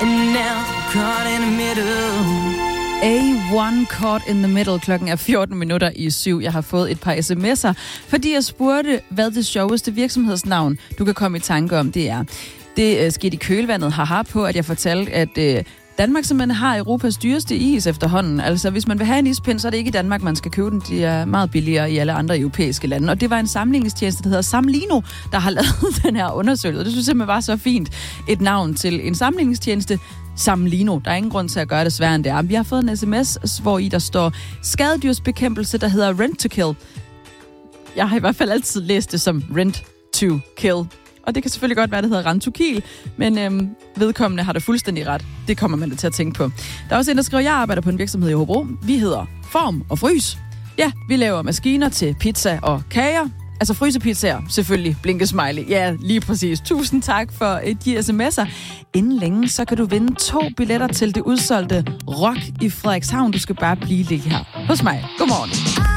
And now I'm caught in the middle. A1 Caught in the Middle. Klokken er 7:14. Jeg har fået et par sms'er, fordi jeg spurgte, hvad det sjoveste virksomhedsnavn, du kan komme i tanke om, det er. Det skete i kølvandet på, at jeg fortalte, at Danmark simpelthen har Europas dyreste is efterhånden. Altså, hvis man vil have en ispind, så er det ikke i Danmark, man skal købe den. De er meget billigere i alle andre europæiske lande. Og det var en sammenligningstjeneste, der hedder Samlino, der har lavet den her undersøgelse. Det synes jeg simpelthen var så fint et navn til en sammenligningstjeneste. Samlino. Der er ingen grund til at gøre det sværere end det er. Vi har fået en sms, hvor i der står skadedyrsbekæmpelse, der hedder Rent to Kill. Jeg har i hvert fald altid læst det som Rent to Kill. Og det kan selvfølgelig godt være, det hedder Rent to Kill, men vedkommende har det fuldstændig ret. Det kommer man da til at tænke på. Der er også en, der skriver, jeg arbejder på en virksomhed i Hobro. Vi hedder Form og Frys. Ja, vi laver maskiner til pizza og kager. Altså frysepizzaer, selvfølgelig, blinkesmiley. Ja, lige præcis. Tusind tak for de sms'er. Inden længe, så kan du vinde 2 billetter til det udsolgte Rock i Frederikshavn. Du skal bare blive lige her hos mig. Godmorgen.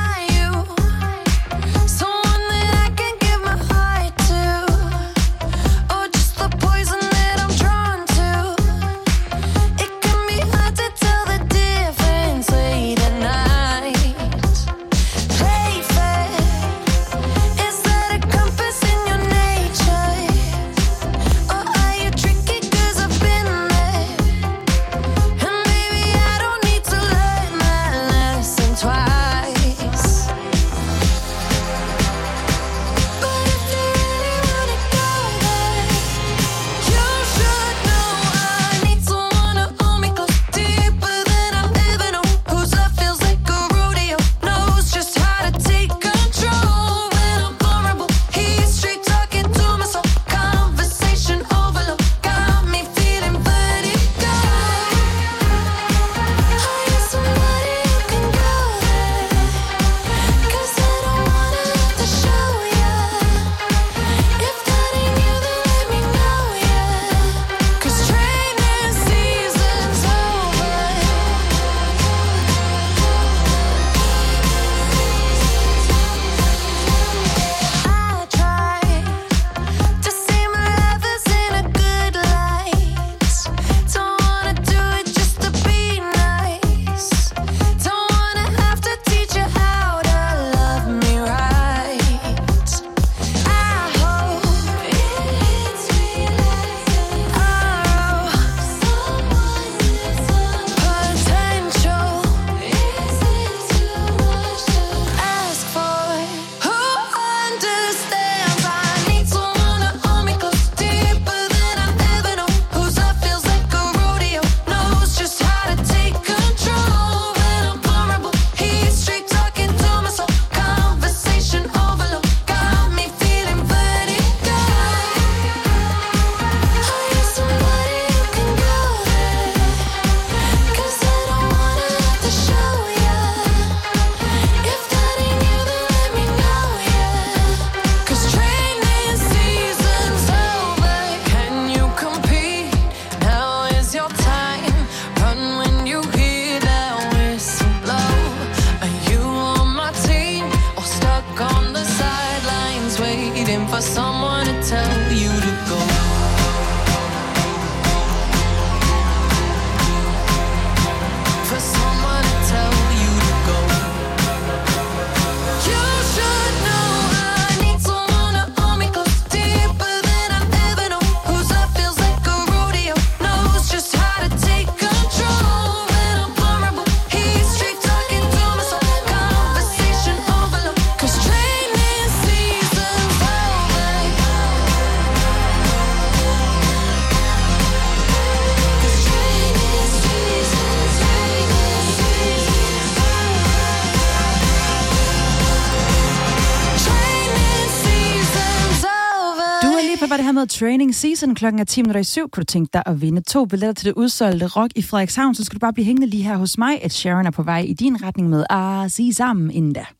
Training Season. Klokken er 10:07. Kunne du tænke dig at vinde 2 billetter til det udsolgte Rock i Frederikshavn, så skal du bare blive hængende lige her hos mig. Ed Sheeran er på vej i din retning med Sige Sammen inden da.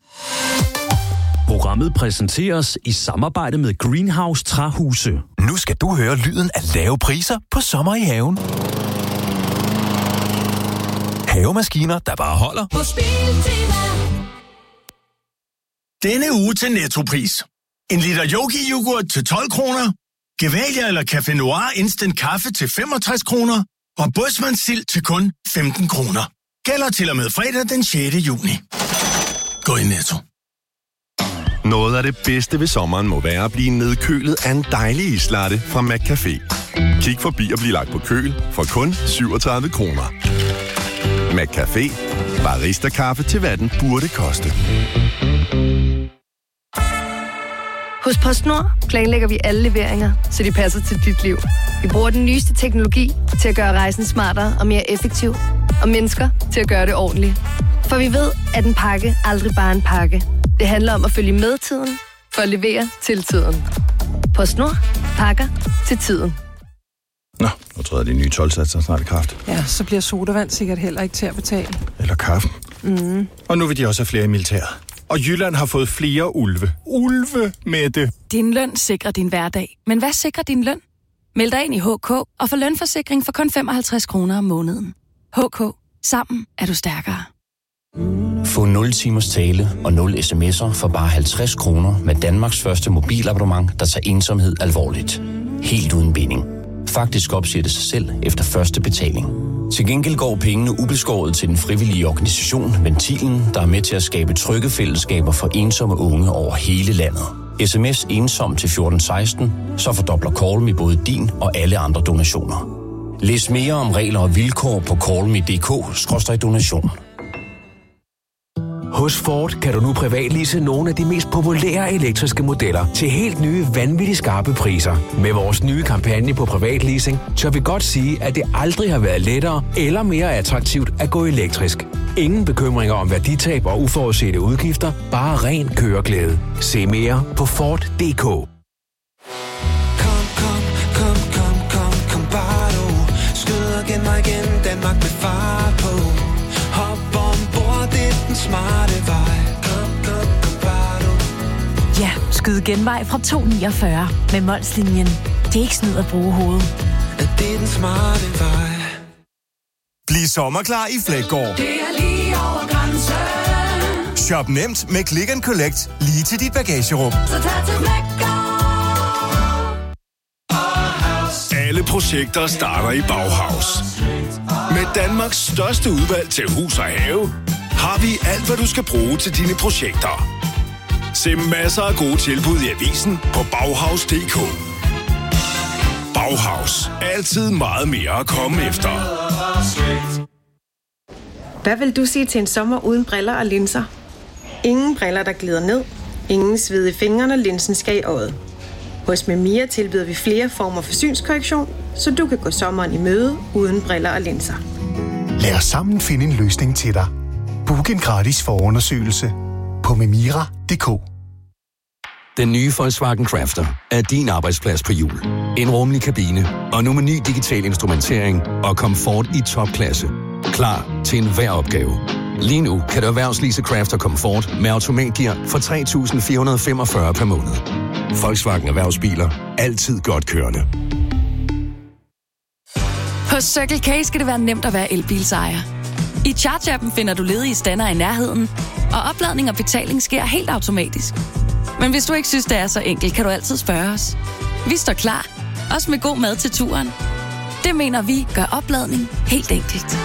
Programmet præsenteres i samarbejde med Greenhouse Træhuse. Nu skal du høre lyden af lave priser på sommer i haven. Havemaskiner, der bare holder. Denne uge til Nettopris. En liter Yogi-yoghurt til 12 kroner. Gevalia eller Café Noir Instant Kaffe til 65 kroner. Og bådsmandsild til kun 15 kroner. Gælder til og med fredag den 6. juni. Gå i Netto. Noget af det bedste ved sommeren må være at blive nedkølet af en dejlig islatte fra McCafé. Kig forbi og bliv lagt på køl for kun 37 kroner. McCafé. Barista-kaffe til hvad den burde koste. Hos PostNord planlægger vi alle leveringer, så de passer til dit liv. Vi bruger den nyeste teknologi til at gøre rejsen smartere og mere effektiv. Og mennesker til at gøre det ordentligt. For vi ved, at en pakke aldrig bare er en pakke. Det handler om at følge med tiden, for at levere til tiden. PostNord. Pakker til tiden. Nå, nu træder de nye 12-satser snart i kraft. Ja, så bliver sodavand sikkert heller ikke til at betale. Eller kaffen. Mm. Og nu vil de også have flere i militæret. Og Jylland har fået flere ulve. Ulve, Mette! Din løn sikrer din hverdag. Men hvad sikrer din løn? Meld dig ind i HK og få lønforsikring for kun 55 kroner om måneden. HK. Sammen er du stærkere. Få 0 timers tale og 0 sms'er for bare 50 kroner med Danmarks første mobilabonnement, der tager ensomhed alvorligt. Helt uden binding. Faktisk opsiger det sig selv efter første betaling. Til gengæld går pengene ubeskåret til den frivillige organisation Ventilen, der er med til at skabe trygge fællesskaber for ensomme unge over hele landet. SMS ensom til 1416, så fordobler Call Me både din og alle andre donationer. Læs mere om regler og vilkår på callme.dk/donation. Hos Ford kan du nu privatlease nogle af de mest populære elektriske modeller til helt nye, vanvittigt skarpe priser. Med vores nye kampagne på privatleasing, tør vi godt sige, at det aldrig har været lettere eller mere attraktivt at gå elektrisk. Ingen bekymringer om værditab og uforudsete udgifter, bare ren køreglæde. Se mere på Ford.dk. Kom bare du. Skyd igen og igen, Danmark med far på. Hop ombord, det er den smarte vej. Kom bare du. Ja, skyd genvej fra 249 med Molslinjen. Det er ikke snyd at bruge hovedet. Det er den smarte vej. Bliv sommerklar i Fleggaard. Det er lige over grænsen. Shop nemt med Click and Collect lige til dit bagagerum. Så tag til Fleggaard. Alle projekter starter i Bauhaus. Med Danmarks største udvalg til hus og have, har vi alt, hvad du skal bruge til dine projekter. Se masser af gode tilbud i avisen på Bauhaus.dk. Bauhaus. Altid meget mere at komme efter. Hvad vil du sige til en sommer uden briller og linser? Ingen briller, der glider ned. Ingen sved i fingrene, og linsen skal i øjet. Hos Memia tilbyder vi flere former for synskorrektion, så du kan gå sommeren i møde uden briller og linser. Lad os sammen finde en løsning til dig. Book en gratis forundersøgelse på memira.dk. Den nye Volkswagen Crafter er din arbejdsplads på hjul. En rummelig kabine og nu med ny digital instrumentering og komfort i topklasse. Klar til enhver opgave. Lige nu kan du erhvervslease Crafter Comfort med automatgear for 3.445 per måned. Volkswagen Erhvervsbiler. Altid godt kørende. Hos Circle K skal det være nemt at være elbilsejer. I Charge-appen finder du ledige stander i nærheden, og opladning og betaling sker helt automatisk. Men hvis du ikke synes, det er så enkelt, kan du altid spørge os. Vi står klar, også med god mad til turen. Det mener vi gør opladning helt enkelt.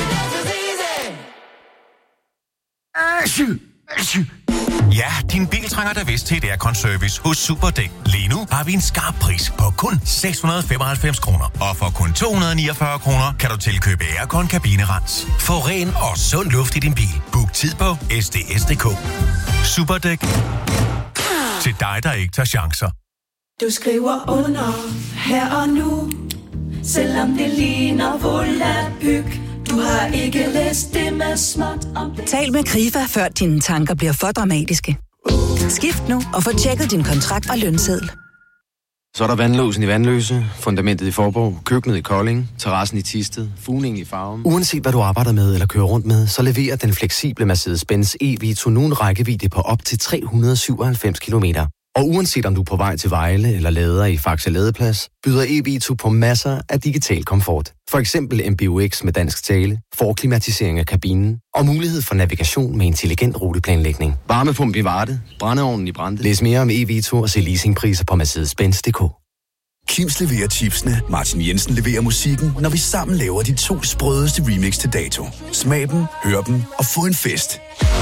Ja, din bil trænger da vist til et aircon-service hos Superdæk. Lige nu har vi en skarp pris på kun 695 kroner. Og for kun 249 kroner kan du tilkøbe aircon-kabinerens. Få ren og sund luft i din bil. Book tid på sds.dk. Superdæk. Til dig, der ikke tager chancer. Du skriver under her og nu, selvom det ligner volapyk. Du har ikke læst det med småt om det. Tal med Krifa, før dine tanker bliver for dramatiske. Skift nu og få tjekket din kontrakt og lønseddel. Så er der vandlåsen i Vandløse, fundamentet i Forborg, køkkenet i Kolding, terrassen i Thisted, fugningen i Farum. Uanset hvad du arbejder med eller kører rundt med, så leverer den fleksible Mercedes-Benz e-Vito nu en rækkevidde på op til 397 kilometer. Og uanset om du er på vej til Vejle eller lader i Faxe Ladeplads, byder e-Vito på masser af digital komfort. For eksempel MBUX med dansk tale, forklimatisering af kabinen og mulighed for navigation med intelligent ruteplanlægning. Varmepump i Varde, brændeovnen i Brande. Læs mere om e-Vito og se leasingpriser på Mercedes-Benz.dk. Kims leverer chipsene, Martin Jensen leverer musikken, når vi sammen laver de 2 sprødeste remix til dato. Smag dem, hør dem og få en fest.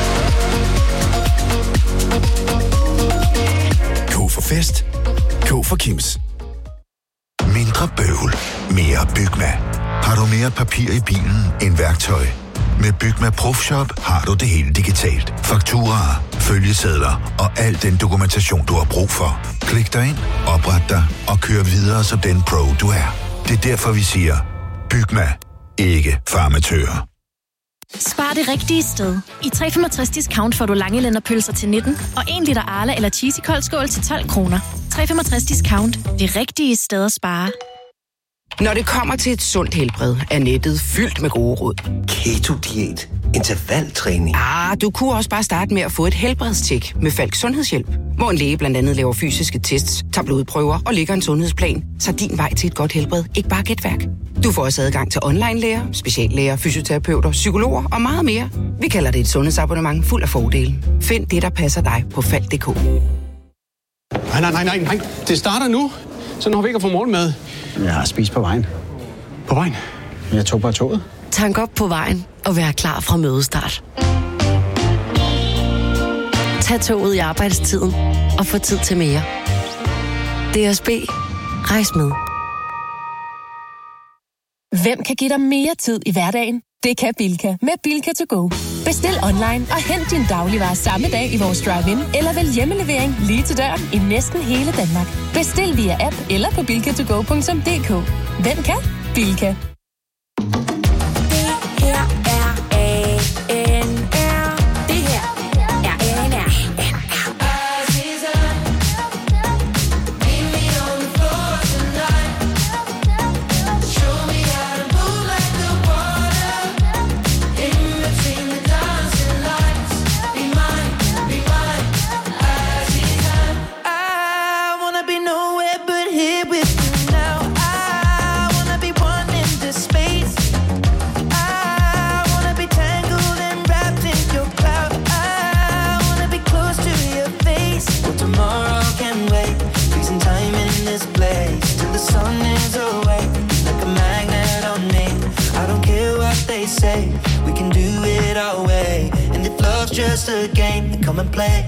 K for fest. K for Kims. Mindre bøvl. Mere Bygma. Har du mere papir i bilen end værktøj? Med Bygma Profshop har du det hele digitalt. Fakturaer, følgesedler og al den dokumentation, du har brug for. Klik dig ind, opret dig og kør videre som den pro, du er. Det er derfor, vi siger, Bygma. Ikke farmatører. Spar det rigtige sted. I 365 discount får du Langelænderpølser til 19 og 1 liter Arla eller Cheesy koldskål til 12 kroner. 365 discount. Det rigtige sted at spare. Når det kommer til et sundt helbred, er nettet fyldt med gode råd. Keto-diæt, intervaltræning. Du kunne også bare starte med at få et helbredstjek med Falk Sundhedshjælp, hvor en læge blandt andet laver fysiske tests, tager blodprøver og lægger en sundhedsplan, så din vej til et godt helbred ikke bare er gætværk. Du får også adgang til online-læger, speciallæger, fysioterapeuter, psykologer og meget mere. Vi kalder det et sundhedsabonnement fuld af fordele. Find det, der passer dig på Falk.dk. Nej. Det starter nu, så når vi ikke har fået morgenmad. Jeg har spist på vejen. På vejen? Jeg tog bare toget. Tank op på vejen og vær klar fra mødestart. Tag toget i arbejdstiden og få tid til mere. DSB. Rejs med. Hvem kan give dig mere tid i hverdagen? Det kan Bilka med Bilka to go. Bestil online og hent din dagligvarer samme dag i vores drive-in, eller vælg hjemmelevering lige til døren i næsten hele Danmark. Bestil via app eller på bilkatogo.dk. Hvem kan? Bilka. We can do it our way, and if love's just a game, then come and play.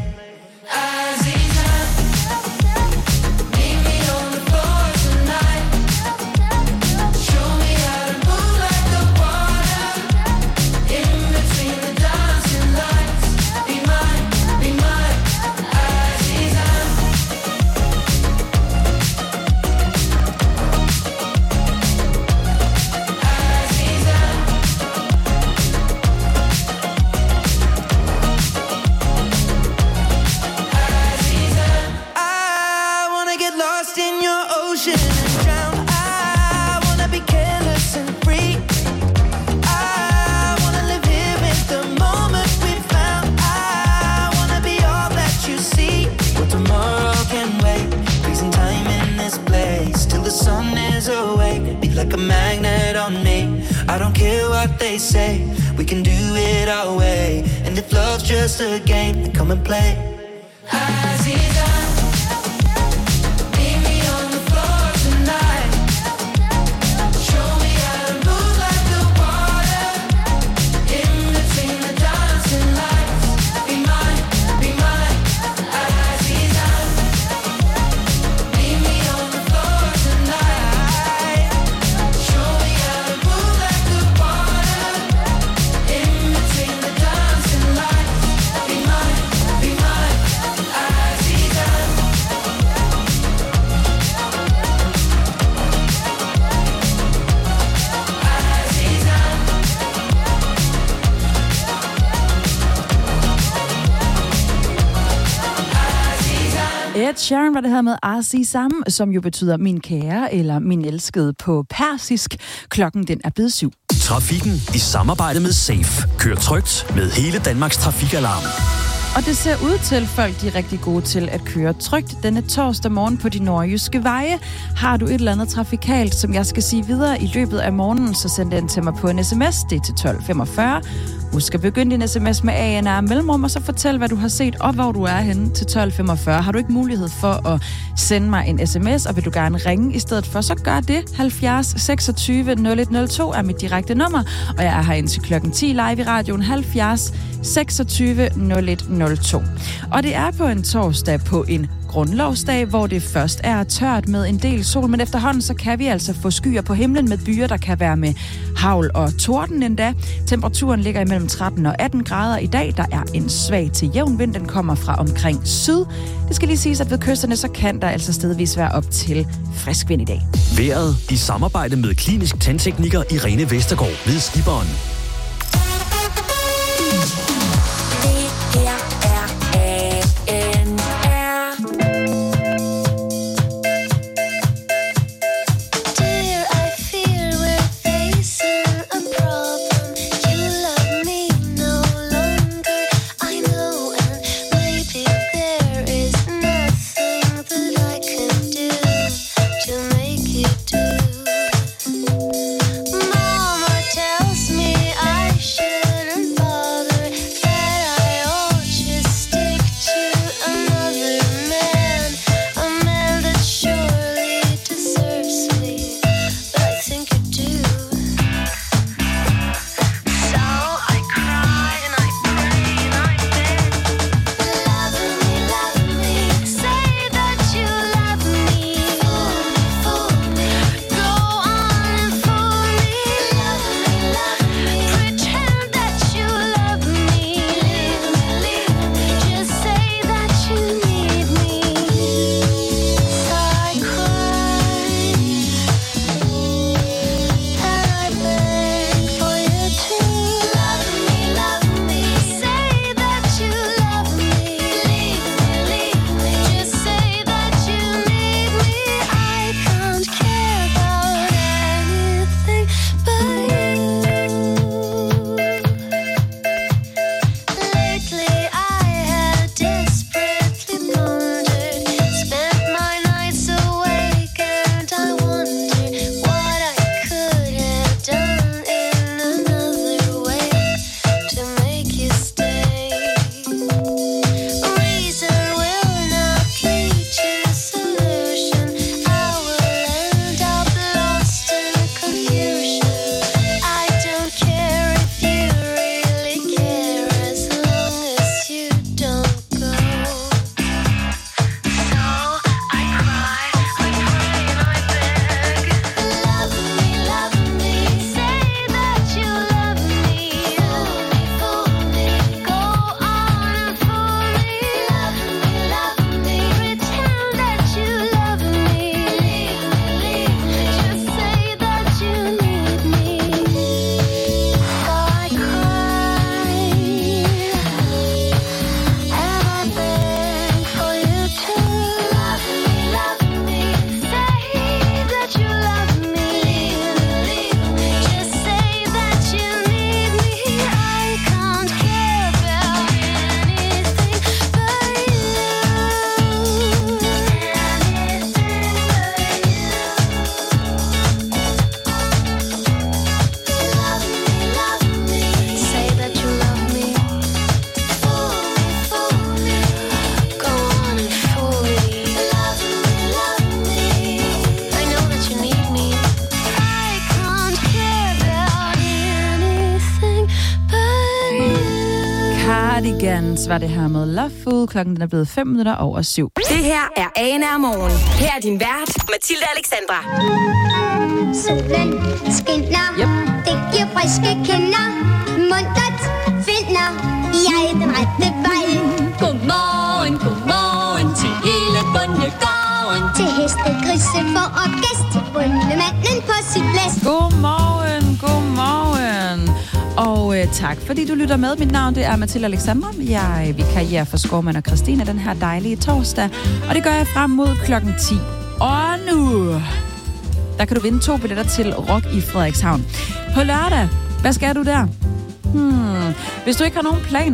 Like a magnet on me. I don't care what they say. We can do it our way. And if love's just a game, then come and play. Ed Sheeran var det her med Azizam, som jo betyder min kære eller min elskede på persisk. Klokken den er blevet 7. Trafikken i samarbejde med Safe. Kør trygt med hele Danmarks trafikalarm. Og det ser ud til, folk de er rigtig gode til at køre trygt denne torsdag morgen på de nordjyske veje. Har du et eller andet trafikalt, som jeg skal sige videre i løbet af morgenen, så send den til mig på en sms. Det er til 1245. Husk at begynde din sms med ANR mellemrum, og så fortæl, hvad du har set, og hvor du er henne til 1245. Har du ikke mulighed for at sende mig en sms, og vil du gerne ringe i stedet for, så gør det. 70 26 0102 er mit direkte nummer, og jeg er herinde til klokken 10 live i radioen 70 26 0102. Og det er på en torsdag på en grundlovsdag, hvor det først er tørt med en del sol, men efterhånden så kan vi altså få skyer på himlen med byer, der kan være med hagl og torden endda. Temperaturen ligger imellem 13 og 18 grader i dag. Der er en svag til jævn vind, den kommer fra omkring syd. Det skal lige siges, at ved kysterne så kan der altså stedvis være op til frisk vind i dag. Vejret i samarbejde med Klinisk Tandtekniker Irene Vestergaard ved Skiberen. Cardigans var det her med Loveful. Klokken den er blevet 5 minutter over 7. Det her er ANR Morgen. Her er din vært, Mathilde Alexandra. Solen skinner, det giver friske kinder. Muntert finder jeg den rette vej. Godmorgen, godmorgen til hele bondegården. Til hestegrise for orkest, til bondemanden på sit blæst. Godmorgen, godmorgen. Og tak, fordi du lytter med. Mit navn det er Mathilde Alexandra. Jeg vikarierer for Skovmand og Christine den her dejlige torsdag. Og det gør jeg frem mod klokken 10. Og nu, der kan du vinde 2 billetter til Rock i Frederikshavn. På lørdag, hvad skal du der? Hvis du ikke har nogen planer,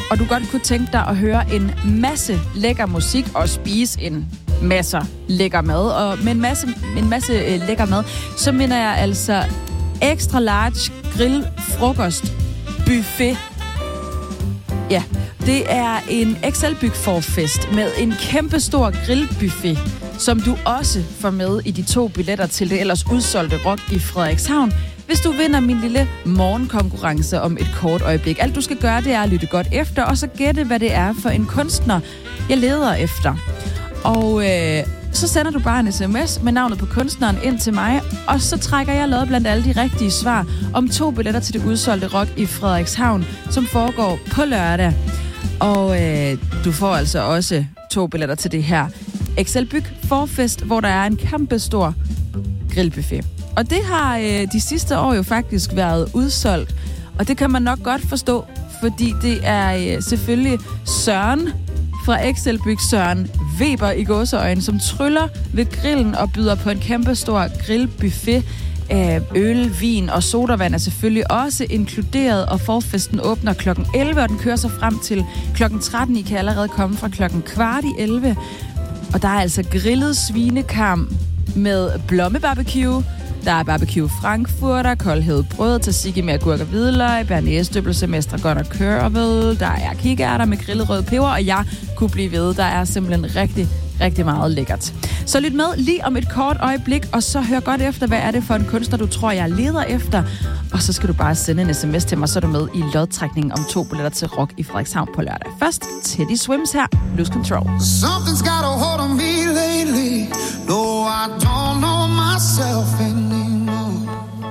og du godt kunne tænke dig at høre en masse lækker musik og spise en masse lækker mad, og med en masse lækker mad, så mener jeg altså extra large grill frokost buffet. Ja, det er en XL-bygforfest med en kæmpestor grillbuffet, som du også får med i de 2 billetter til det ellers udsolgte Rock i Frederikshavn, hvis du vinder min lille morgenkonkurrence om et kort øjeblik. Alt du skal gøre, det er at lytte godt efter, og så gætte, hvad det er for en kunstner, jeg leder efter. Og så sender du bare en sms med navnet på kunstneren ind til mig, og så trækker jeg lod blandt alle de rigtige svar om 2 billetter til det udsolgte Rock i Frederikshavn, som foregår på lørdag. Og du får altså også 2 billetter til det her XL-byg forfest, hvor der er en kæmpestor grillbuffet. Og det har de sidste år jo faktisk været udsolgt, og det kan man nok godt forstå, fordi det er selvfølgelig Søren fra XL-byg, Søren Weber i gåseøjne, som tryller ved grillen og byder på en kæmpestor grillbuffet. Øl, vin og sodavand er selvfølgelig også inkluderet, og forfesten åbner kl. 11, og den kører sig frem til kl. 13. I kan allerede komme fra kl. 10:15. Og der er altså grillet svinekarm med blommebarbecue. Der er barbecue frankfurter, koldhævet brød, tzatziki med agurk og hvidløg, bearnaisestøbelse med estragon og kørvel. Der er kikærter med grillet rød peber, og jeg kunne blive ved. Der er simpelthen rigtig, rigtig meget lækkert. Så lyt med lige om et kort øjeblik, og så hør godt efter, hvad er det for en kunstner, du tror, jeg leder efter. Og så skal du bare sende en sms til mig, så er du med i lodtrækningen om 2 billetter til Rock i Frederikshavn på lørdag. Først Teddy Swims her, Lose Control. Something's got a hold on me lately. No, I don't know myself anymore.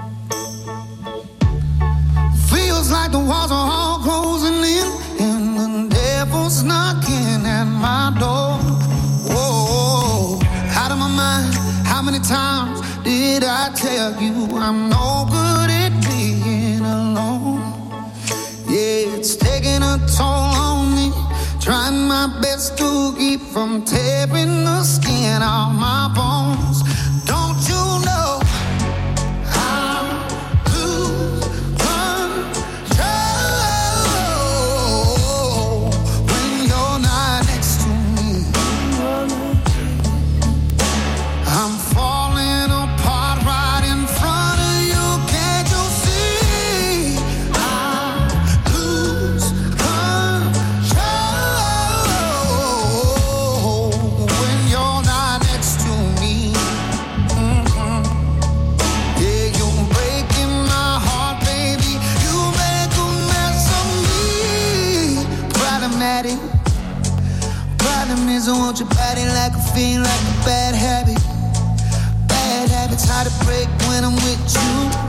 Feels like the walls are all closing in, and the devil's knocking at my door. Whoa, out of my mind. How many times did I tell you I'm no good at being alone? Yeah, it's taking a toll on me. Trying my best to keep from tearing the skin off my bones. Don't you know how to run control when you're not next to me? I'm falling apart right in front of you. Can't you see? I lose control when you're not next to me. Yeah, you're breaking my heart, baby. You make a mess of me. Problematic. Problem is I want your body like a fiend, like a bad habit. Bad habits hard to break when I'm with you.